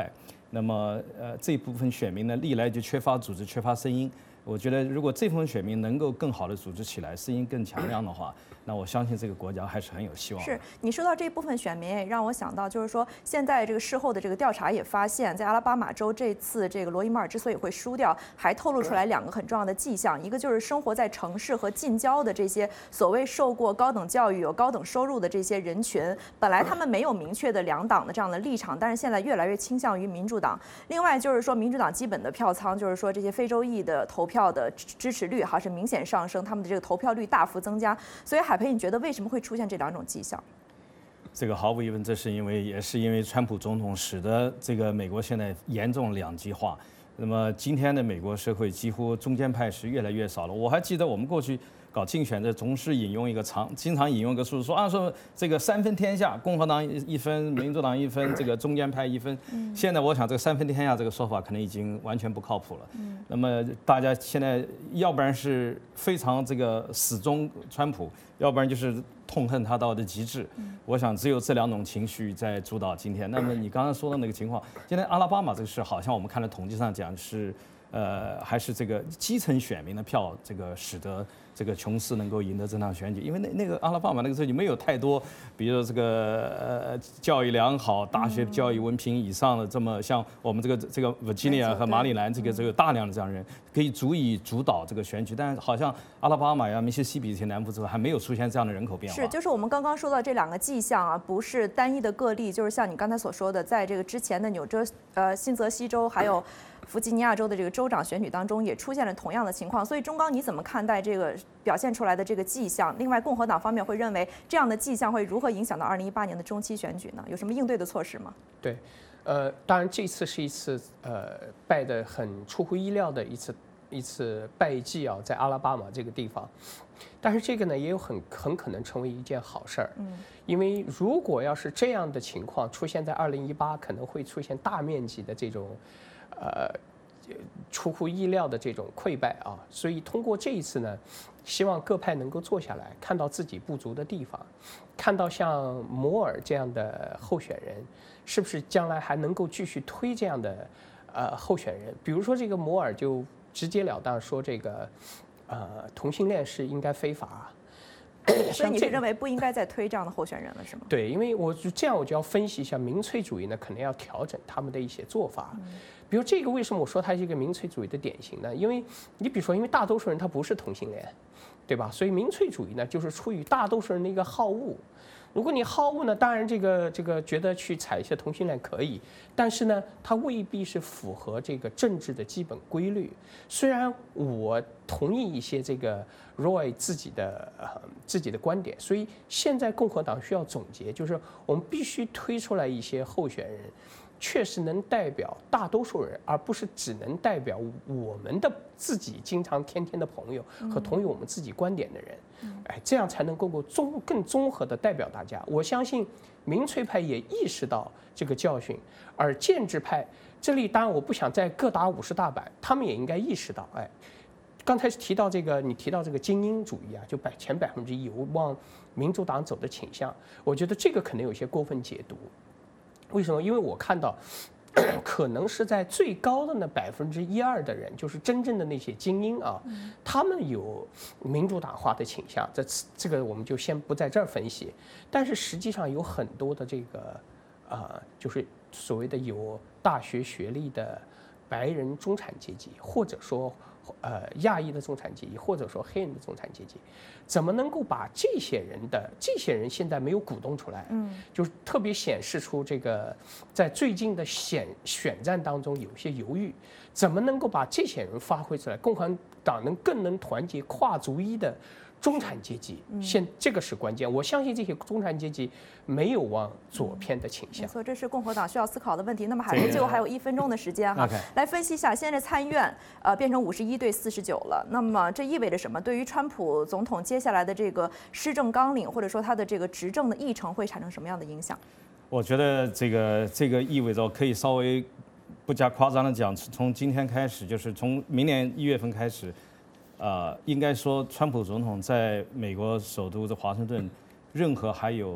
那么呃这部分选民呢，历来就缺乏组织、缺乏声音。我觉得如果这部分选民能够更好的组织起来，声音更强亮的话，那我相信这个国家还是很有希望的。 是你说到这部分选民，也让我想到，就是说现在这个事后的这个调查也发现，在阿拉巴马州这次这个罗伊摩尔之所以会输掉，还透露出来两个很重要的迹象，一个就是生活在城市和近郊的这些所谓受过高等教育、有高等收入的这些人群，本来他们没有明确的两党的这样的立场，但是现在越来越倾向于民主党。另外就是说，民主党基本的票仓，就是说这些非洲裔的投票的支持率哈是明显上升，他们的这个投票率大幅增加。所以海培，你觉得为什么会出现这两种迹象？ 这个毫无疑问，这是因为也是因为川普总统使得这个美国现在严重两极化。那么今天的美国社会几乎中间派是越来越少了。我还记得我们过去搞竞选的总是引用一个常经常引用一个数字说啊说这个三分天下，共和党一分，民主党一分，这个中间派一分。现在我想这个三分天下这个说法可能已经完全不靠谱了。那么大家现在要不然是非常这个死忠川普，要不然就是痛恨他到的极致。我想只有这两种情绪在主导今天。那么你刚刚说的那个情况，今天阿拉巴马这个事，好像我们看了统计上讲是。呃，还是这个基层选民的票，这个使得这个琼斯能够赢得这场选举，因为那那个阿拉巴马那个时候就没有太多，比如说这个呃教育良好、大学教育文凭以上的这么像我们这个这个 Virginia 和马里兰这个这个大量的这样人，可以足以主导这个选举，但是好像阿拉巴马呀、密西西比这些南部州还没有出现这样的人口变化。 是，就是我们刚刚说到这两个迹象啊，不是单一的个例，就是像你刚才所说的，在这个之前的纽泽呃新泽西州还有。弗吉尼亚州的这个州长选举当中也出现了同样的情况，所以钟刚你怎么看待这个表现出来的这个迹象？另外，共和党方面会认为这样的迹象会如何影响到二零一八年的中期选举呢？有什么应对的措施吗？ 对，呃，当然这次是一次呃败得很出乎意料的一次一次败绩啊，在阿拉巴马这个地方，但是这个呢也有很很可能成为一件好事儿，嗯，因为如果要是这样的情况出现在二零一八，可能会出现大面积的这种。呃，出乎意料的这种溃败啊，所以通过这一次呢，希望各派能够坐下来，看到自己不足的地方，看到像摩尔这样的候选人，是不是将来还能够继续推这样的呃候选人？比如说这个摩尔就直截了当说这个呃同性恋是应该非法。 所以你是认为不应该再推这样的候选人了，是吗？ 对，因为我就这样，我就要分析一下民粹主义呢，可能要调整他们的一些做法。嗯、比如这个，为什么我说它是一个民粹主义的典型呢？因为你比如说，因为大多数人他不是同性恋，对吧？所以民粹主义呢，就是出于大多数人的一个好恶。如果你好恶呢，当然这个这个觉得去采一些同性恋可以，但是呢，它未必是符合这个政治的基本规律。虽然我同意一些这个 Roy 自己的呃自己的观点，所以现在共和党需要总结，就是我们必须推出来一些候选人，确实能代表大多数人，而不是只能代表我们的自己经常天天的朋友和同意我们自己观点的人。哎，这样才能够综更综合的代表大家。我相信民粹派也意识到这个教训，而建制派这里当然我不想再各打五十大板，他们也应该意识到，哎，刚才提到这个，你提到这个精英主义啊，就百前百分之一有往民主党走的倾向，我觉得这个可能有些过分解读。为什么？因为我看到。可能是在最高的那百分之一二的人，就是真正的那些精英啊，他们有民主党化的倾向。这这个我们就先不在这儿分析。但是实际上有很多的这个啊、呃，就是所谓的有大学学历的白人中产阶级，或者说呃亚裔的中产阶级，或者说黑人的中产阶级，怎么能够把这些人的这些人现在没有鼓动出来，嗯，就是特别显示出这个在最近的选选战当中有些犹豫，怎么能够把这些人发挥出来？共和党能更能团结跨族裔的中产阶级，现这个是关键。我相信这些中产阶级没有往左偏的倾向。 没错，这是共和党需要思考的问题。那么海瑞最后还有一分钟的时间哈，来分析一下，现在参议院呃变成五十一对四十九了，那么这意味着什么？对于川普总统接下来的这个施政纲领，或者说他的这个执政的议程会产生什么样的影响？ 我觉得这个这个意味着可以稍微不加夸张的讲，从今天开始，就是从明年一月份开始。呃，应该说，川普总统在美国首都的华盛顿，任何还有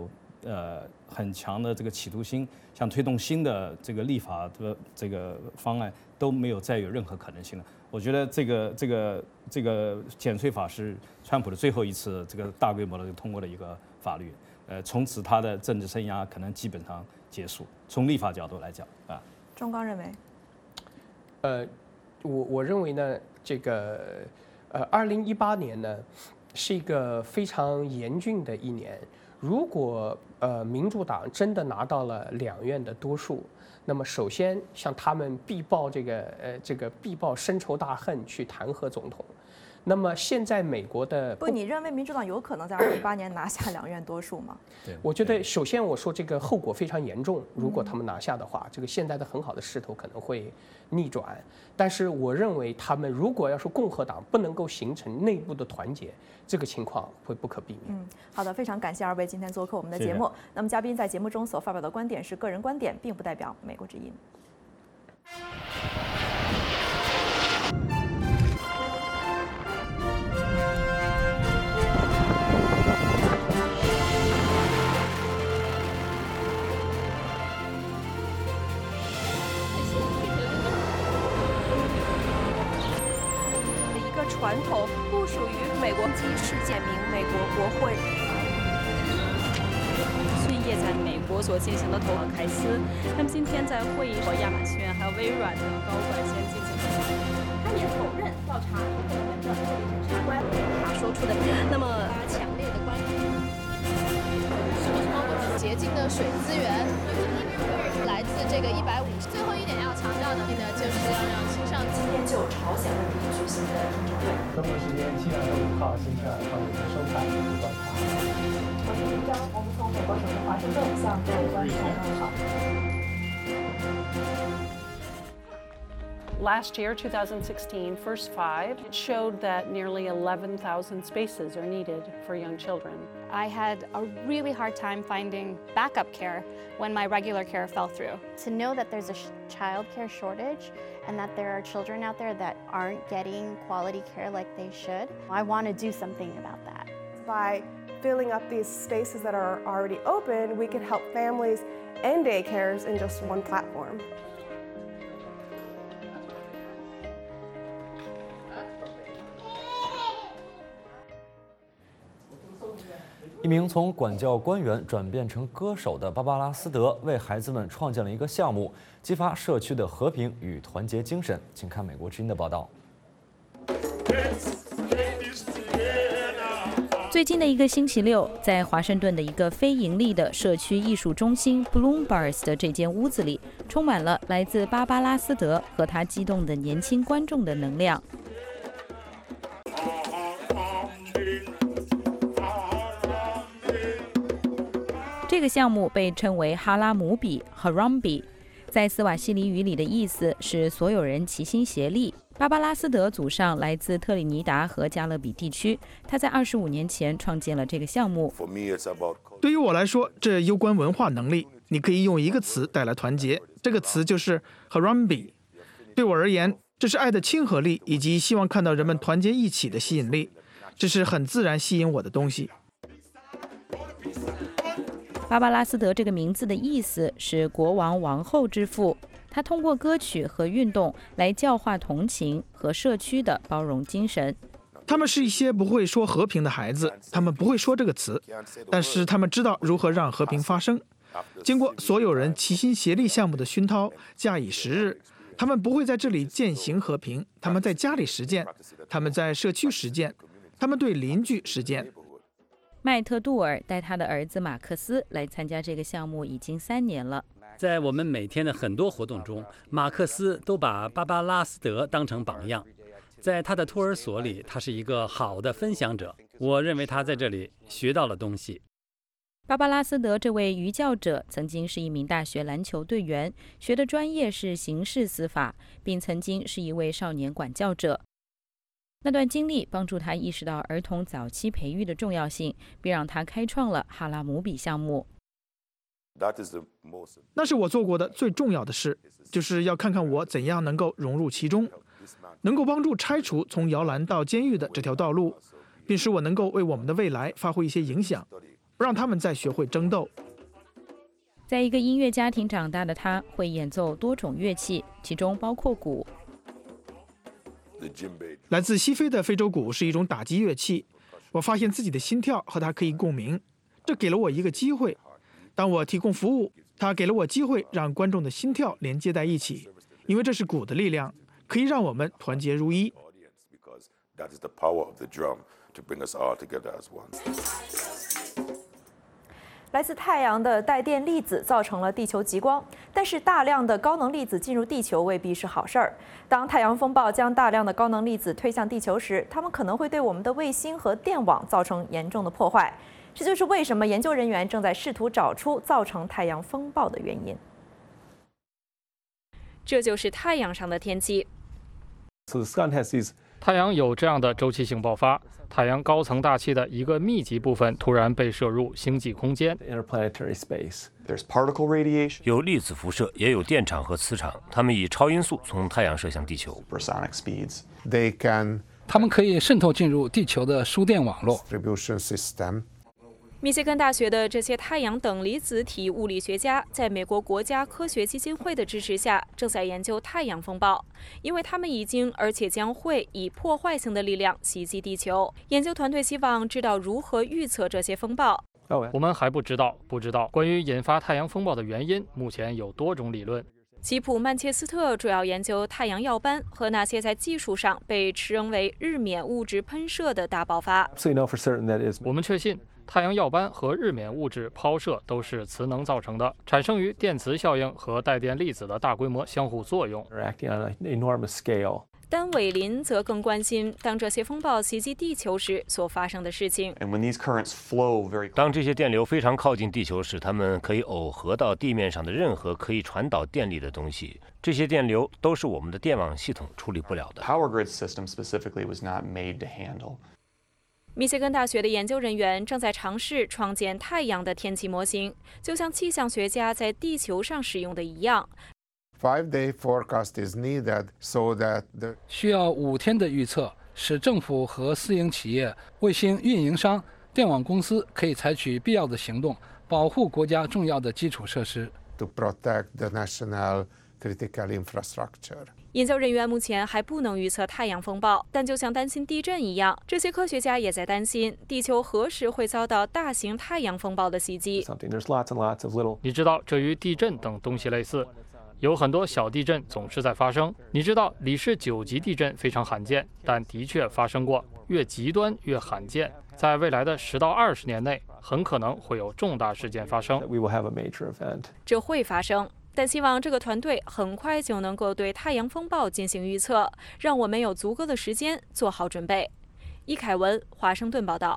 呃很强的这个企图心，想推动新的这个立法的这个方案都没有再有任何可能性了。我觉得这个这个这个减税法是川普的最后一次这个大规模的通过的一个法律，呃，从此他的政治生涯可能基本上结束。从立法角度来讲啊， 钟刚认为， 呃，我我认为呢，这个呃，二零一八年呢是一个非常严峻的一年。如果呃民主党真的拿到了两院的多数，那么首先像他们必报这个呃这个必报深仇大恨去弹劾总统。那么现在美国的不，你认为民主党有可能在二零一八年拿下两院多数吗？ 对， 我觉得首先我说这个后果非常严重，如果他们拿下的话，这个现在的很好的势头可能会逆转。但是我认为他们如果要是共和党不能够形成内部的团结，这个情况会不可避免。 嗯，好的，非常感谢二位今天做客我们的节目。那么嘉宾在节目中所发表的观点是个人观点，并不代表美国之音。传统不属于美国基事件名美国国会。 迅业在美国所进行的投稿开司，那么今天在会议上，亚马逊还有微软的高管先进行他也否认调查部门的检察官他说出的，那么他强烈的关注什么什么我们洁净的水资源来自这个一百五十。最后一点要强调的呢，就是要让青少年今天就朝鲜问题举行的听证会。 中国时间七月二十五号星期二上午收看观察。 我是林章，我们从美国首都华盛顿向各位观众问好。 Last year, two thousand sixteen, First Five, it showed that nearly eleven thousand spaces are needed for young children. I had a really hard time finding backup care when my regular care fell through. To know that there's a sh- child care shortage and that there are children out there that aren't getting quality care like they should, I want to do something about that. By filling up these spaces that are already open, we can help families and daycares in just one platform. 一名从管教官员转变成歌手的芭芭拉斯德，为孩子们创建了一个项目，激发社区的和平与团结精神。请看美国之音的报道。 最近的一个星期六，在华盛顿的一个非盈利的社区艺术中心 Bloomberg 的这间屋子里，充满了来自芭芭拉斯德和他激动的年轻观众的能量。这个项目被称为哈拉姆比 Harambee， 在斯瓦希里语里的意思是所有人齐心协力。芭芭拉斯德祖上来自特立尼达和加勒比地区，他在二十五年前创建了这个项目。 对于我来说，这攸关文化能力。你可以用一个词带来团结，这个词就是 Harambee。对我而言，这是爱的亲和力以及希望看到人们团结一起的吸引力，这是很自然吸引我的东西。 芭芭拉斯德这个名字的意思是国王王后之父，他通过歌曲和运动来教化同情和社区的包容精神。 他们是一些不会说和平的孩子，他们不会说这个词，但是他们知道如何让和平发生。经过所有人齐心协力项目的熏陶，假以时日，他们不会在这里践行和平，他们在家里实践，他们在社区实践，他们对邻居实践。 麦特杜尔带他的儿子马克思来参加这个项目已经三年了。 在我们每天的很多活动中，马克思都把芭芭拉斯德当成榜样。在他的托儿所里，他是一个好的分享者。我认为他在这里学到了东西。 芭芭拉斯德这位瑜教者曾经是一名大学篮球队员，学的专业是刑事司法，并曾经是一位少年管教者。那段经历帮助他意识到儿童早期培育的重要性，并让他开创了哈拉姆比项目。 那是我做过的最重要的事，就是要看看我怎样能够融入其中，能够帮助拆除从摇篮到监狱的这条道路，并使我能够为我们的未来发挥一些影响，让他们再学会争斗， 在一个音乐家庭长大的他，会演奏多种乐器，其中包括鼓。 来自西非的非洲鼓是一种打击乐器，我发现自己的心跳和它可以共鸣，这给了我一个机会。当我提供服务，它给了我机会让观众的心跳连接在一起，因为这是鼓的力量，可以让我们团结如一。 来自太阳的带电粒子造成了地球极光，但是大量的高能粒子进入地球未必是好事儿。当太阳风暴将大量的高能粒子推向地球时，它们可能会对我们的卫星和电网造成严重的破坏。这就是为什么研究人员正在试图找出造成太阳风暴的原因。 这就是太阳上的天气。 太阳有这样的周期性爆发。太阳高层大气的一个密集部分突然被射入星际空间， 有粒子辐射，也有电场和磁场，它们以超音速从太阳射向地球。 它们可以渗透进入地球的输电网络。 密歇根大学的这些太阳等离子体物理学家，在美国国家科学基金会的支持下，正在研究太阳风暴，因为他们已经而且将会以破坏性的力量袭击地球。研究团队希望知道如何预测这些风暴。 我们还不知道，不知道关于引发太阳风暴的原因，目前有多种理论。 吉普曼切斯特主要研究太阳耀斑和那些在技术上被称为日冕物质喷射的大爆发。 我们确信太阳耀斑和日冕物质抛射都是磁能造成的，产生于电磁效应和带电粒子的大规模相互作用。 丹韦林则更关心当这些风暴袭击地球时所发生的事情。 当这些电流非常靠近地球时，它们可以耦合到地面上的任何可以传导电力的东西。这些电流都是我们的电网系统处理不了的。 密歇根大学的研究人员正在尝试创建太阳的天气模型，就像气象学家在地球上使用的一样。 需要五天的预测，使政府和私营企业、卫星运营商、电网公司可以采取必要的行动，保护国家重要的基础设施。 研究人员目前还不能预测太阳风暴，但就像担心地震一样，这些科学家也在担心地球何时会遭到大型太阳风暴的袭击。 你知道，这与地震等东西类似，有很多小地震总是在发生。你知道，里氏九级地震非常罕见，但的确发生过，越极端越罕见。在未来的十到二十年内，很可能会有重大事件发生。 这会发生。但希望这个团队很快就能够对太阳风暴进行预测，让我们有足够的时间做好准备。伊凯文，华盛顿报道。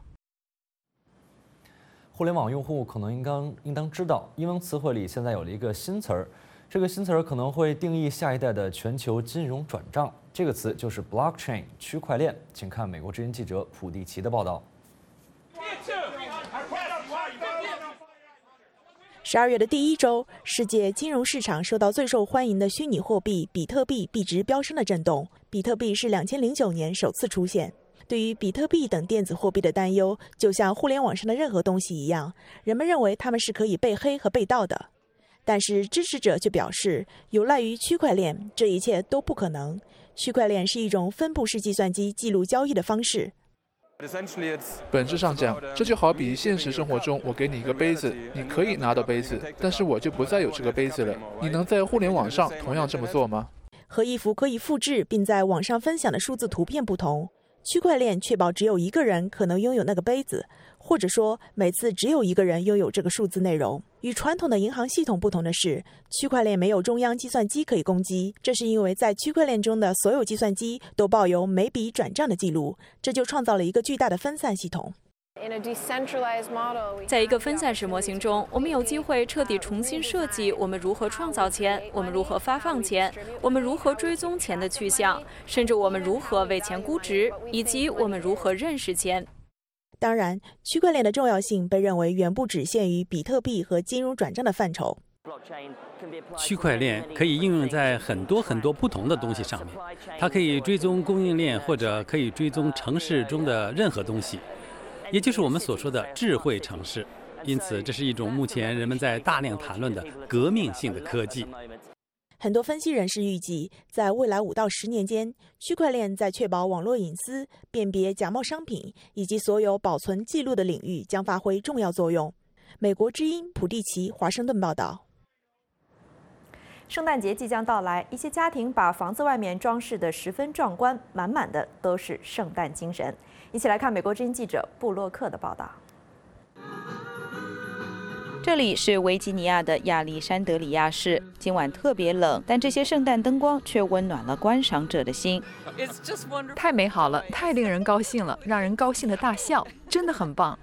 互联网用户可能应当应当知道，英文词汇里现在有了一个新词儿，这个新词儿可能会定义下一代的全球金融转账。这个词就是 blockchain 区块链。请看美国之音记者普蒂奇的报道。 十二月的第一周，世界金融市场受到最受欢迎的虚拟货币比特币币值飙升的震动。比特币是两千零九年首次出现。对于比特币等电子货币的担忧，就像互联网上的任何东西一样，人们认为它们是可以被黑和被盗的。但是支持者却表示，有赖于区块链，这一切都不可能。区块链是一种分布式计算机记录交易的方式。 本质上讲，这就好比现实生活中，我给你一个杯子，你可以拿到杯子，但是我就不再有这个杯子了。你能在互联网上同样这么做吗？ 和一幅可以复制并在网上分享的数字图片不同，区块链确保只有一个人可能拥有那个杯子，或者说每次只有一个人拥有这个数字内容。与传统的银行系统不同的是，区块链没有中央计算机可以攻击，这是因为在区块链中的所有计算机都抱有每笔转账的记录，这就创造了一个巨大的分散系统。 在一个分散式模型中，我们有机会彻底重新设计我们如何创造钱，我们如何发放钱，我们如何追踪钱的去向，甚至我们如何为钱估值，以及我们如何认识钱。 当然，区块链的重要性被认为远不只限于比特币和金融转账的范畴。 区块链可以应用在很多很多不同的东西上面，它可以追踪供应链，或者可以追踪城市中的任何东西，也就是我们所说的智慧城市。 因此这是一种目前人们在大量谈论的革命性的科技。 很多分析人士预计，在未来五到十年间，区块链在确保网络隐私、辨别假冒商品以及所有保存记录的领域将发挥重要作用。美国之音普蒂奇华盛顿报道。圣诞节即将到来，一些家庭把房子外面装饰得十分壮观，满满的都是圣诞精神。一起来看美国之音记者布洛克的报道。 这里是维吉尼亚的亚历山德里亚市，今晚特别冷，但这些圣诞灯光却温暖了观赏者的心。 太美好了，太令人高兴了，让人高兴的大笑，真的很棒。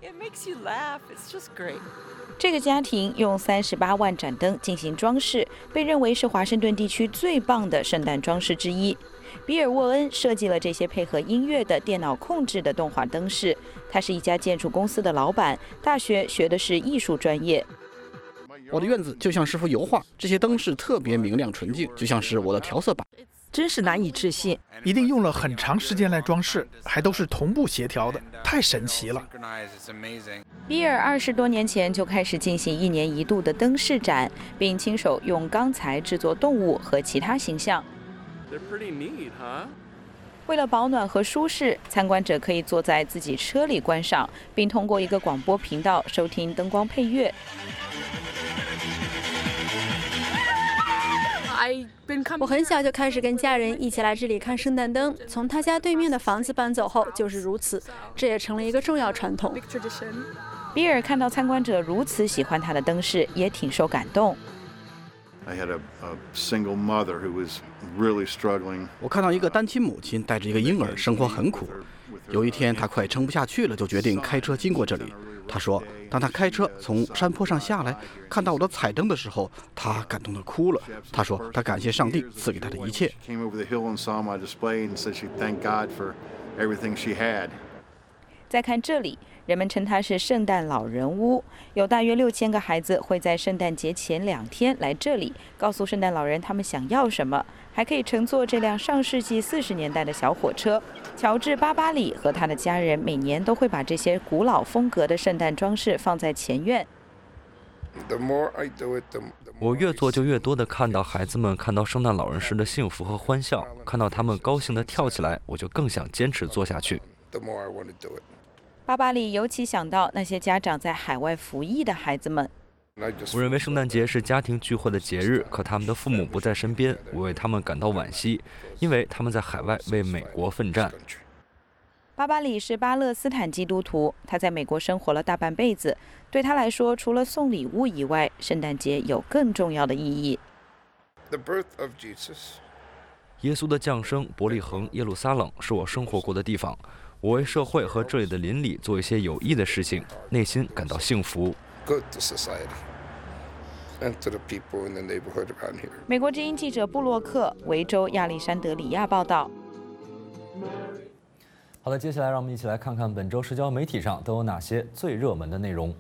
这个家庭用三十八万盏灯进行装饰，被认为是华盛顿地区最棒的圣诞装饰之一。比尔·沃恩设计了这些配合音乐的电脑控制的动画灯饰。他是一家建筑公司的老板，大学学的是艺术专业。 我的院子就像是幅油画，这些灯饰特别明亮纯净，就像是我的调色板。 真是难以置信， 一定用了很长时间来装饰，还都是同步协调的，太神奇了。 比尔二十多年前就开始进行一年一度的灯饰展，并亲手用钢材制作动物和其他形象。为了保暖和舒适，参观者可以坐在自己车里观赏，并通过一个广播频道收听灯光配乐。 我很小就开始跟家人一起来这里看圣诞灯，从他家对面的房子搬走后就是如此，这也成了一个重要传统。 比尔看到参观者如此喜欢他的灯饰，也挺受感动。 我看到一个单亲母亲带着一个婴儿，生活很苦。有一天，她快撑不下去了，就决定开车经过这里。她说，当她开车从山坡上下来，看到我的彩灯的时候，她感动得哭了。她说，她感谢上帝赐给她的一切。 再看这里，人们称它是圣诞老人屋，有大约六千个孩子会在圣诞节前两天来这里，告诉圣诞老人他们想要什么，还可以乘坐这辆上世纪四十年代的小火车。乔治·巴巴里和他的家人每年都会把这些古老风格的圣诞装饰放在前院。 我越做就越多地看到孩子们看到圣诞老人时的幸福和欢笑，看到他们高兴地跳起来，我就更想坚持做下去。 巴巴里尤其想到那些家长在海外服役的孩子们。 我认为圣诞节是家庭聚会的节日，可他们的父母不在身边，我为他们感到惋惜，因为他们在海外为美国奋战。 巴巴里是巴勒斯坦基督徒，他在美国生活了大半辈子。对他来说，除了送礼物以外，圣诞节有更重要的意义。 耶稣的降生，伯利恒、耶路撒冷是我生活过的地方。我为社会和这里的邻里做一些有益的事情，内心感到幸福。 美国之音记者布洛克，维州亚历山德里亚报道。 好的，接下来让我们一起来看看本周社交媒体上都有哪些最热门的内容。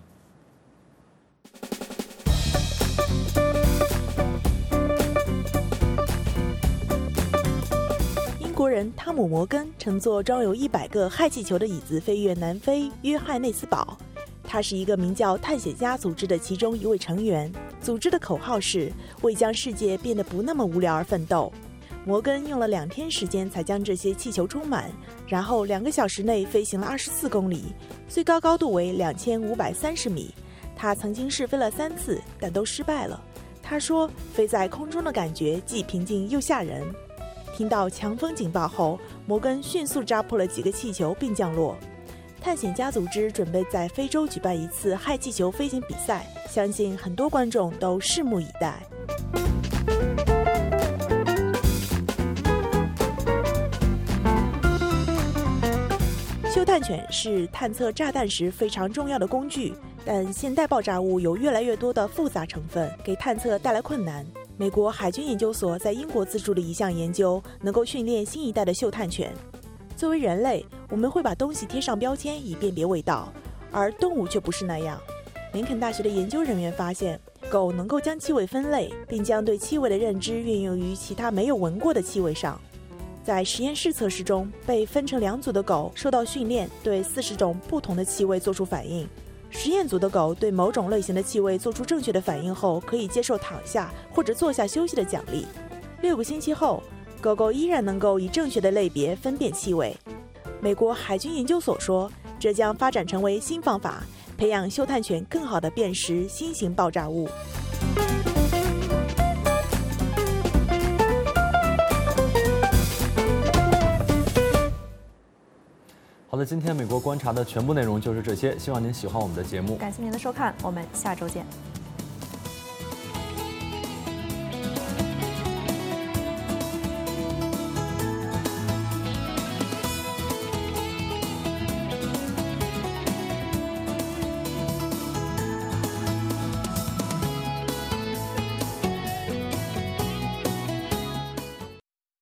英国人汤姆·摩根乘坐装有一百个氦气球的椅子飞越南非约翰内斯堡。他是一个名叫探险家组织的其中一位成员。组织的口号是为将世界变得不那么无聊而奋斗。摩根用了两天时间才将这些气球充满，然后两个小时内飞行了二十四公里，最高高度为两千五百三十米。他曾经试飞了三次，但都失败了。他说，飞在空中的感觉既平静又吓人。听到强风警报后，摩根迅速扎破了几个气球并降落。探险家组织准备在非洲举办一次氦气球飞行比赛，相信很多观众都拭目以待。嗅探犬是探测炸弹时非常重要的工具，但现代爆炸物有越来越多的复杂成分，给探测带来困难。美国海军研究所在英国资助的一项研究，能够训练新一代的嗅探犬。作为人类，我们会把东西贴上标签以辨别味道，而动物却不是那样。林肯大学的研究人员发现，狗能够将气味分类，并将对气味的认知运用于其他没有闻过的气味上。在实验室测试中，被分成两组的狗受到训练，对四十种不同的气味做出反应。 实验组的狗对某种类型的气味做出正确的反应后，可以接受躺下或者坐下休息的奖励。六个星期后，狗狗依然能够以正确的类别分辨气味。美国海军研究所说，这将发展成为新方法，培养嗅探犬更好地辨识新型爆炸物。 好的，今天美国观察的全部内容就是这些，希望您喜欢我们的节目。 感谢您的收看，我们下周见。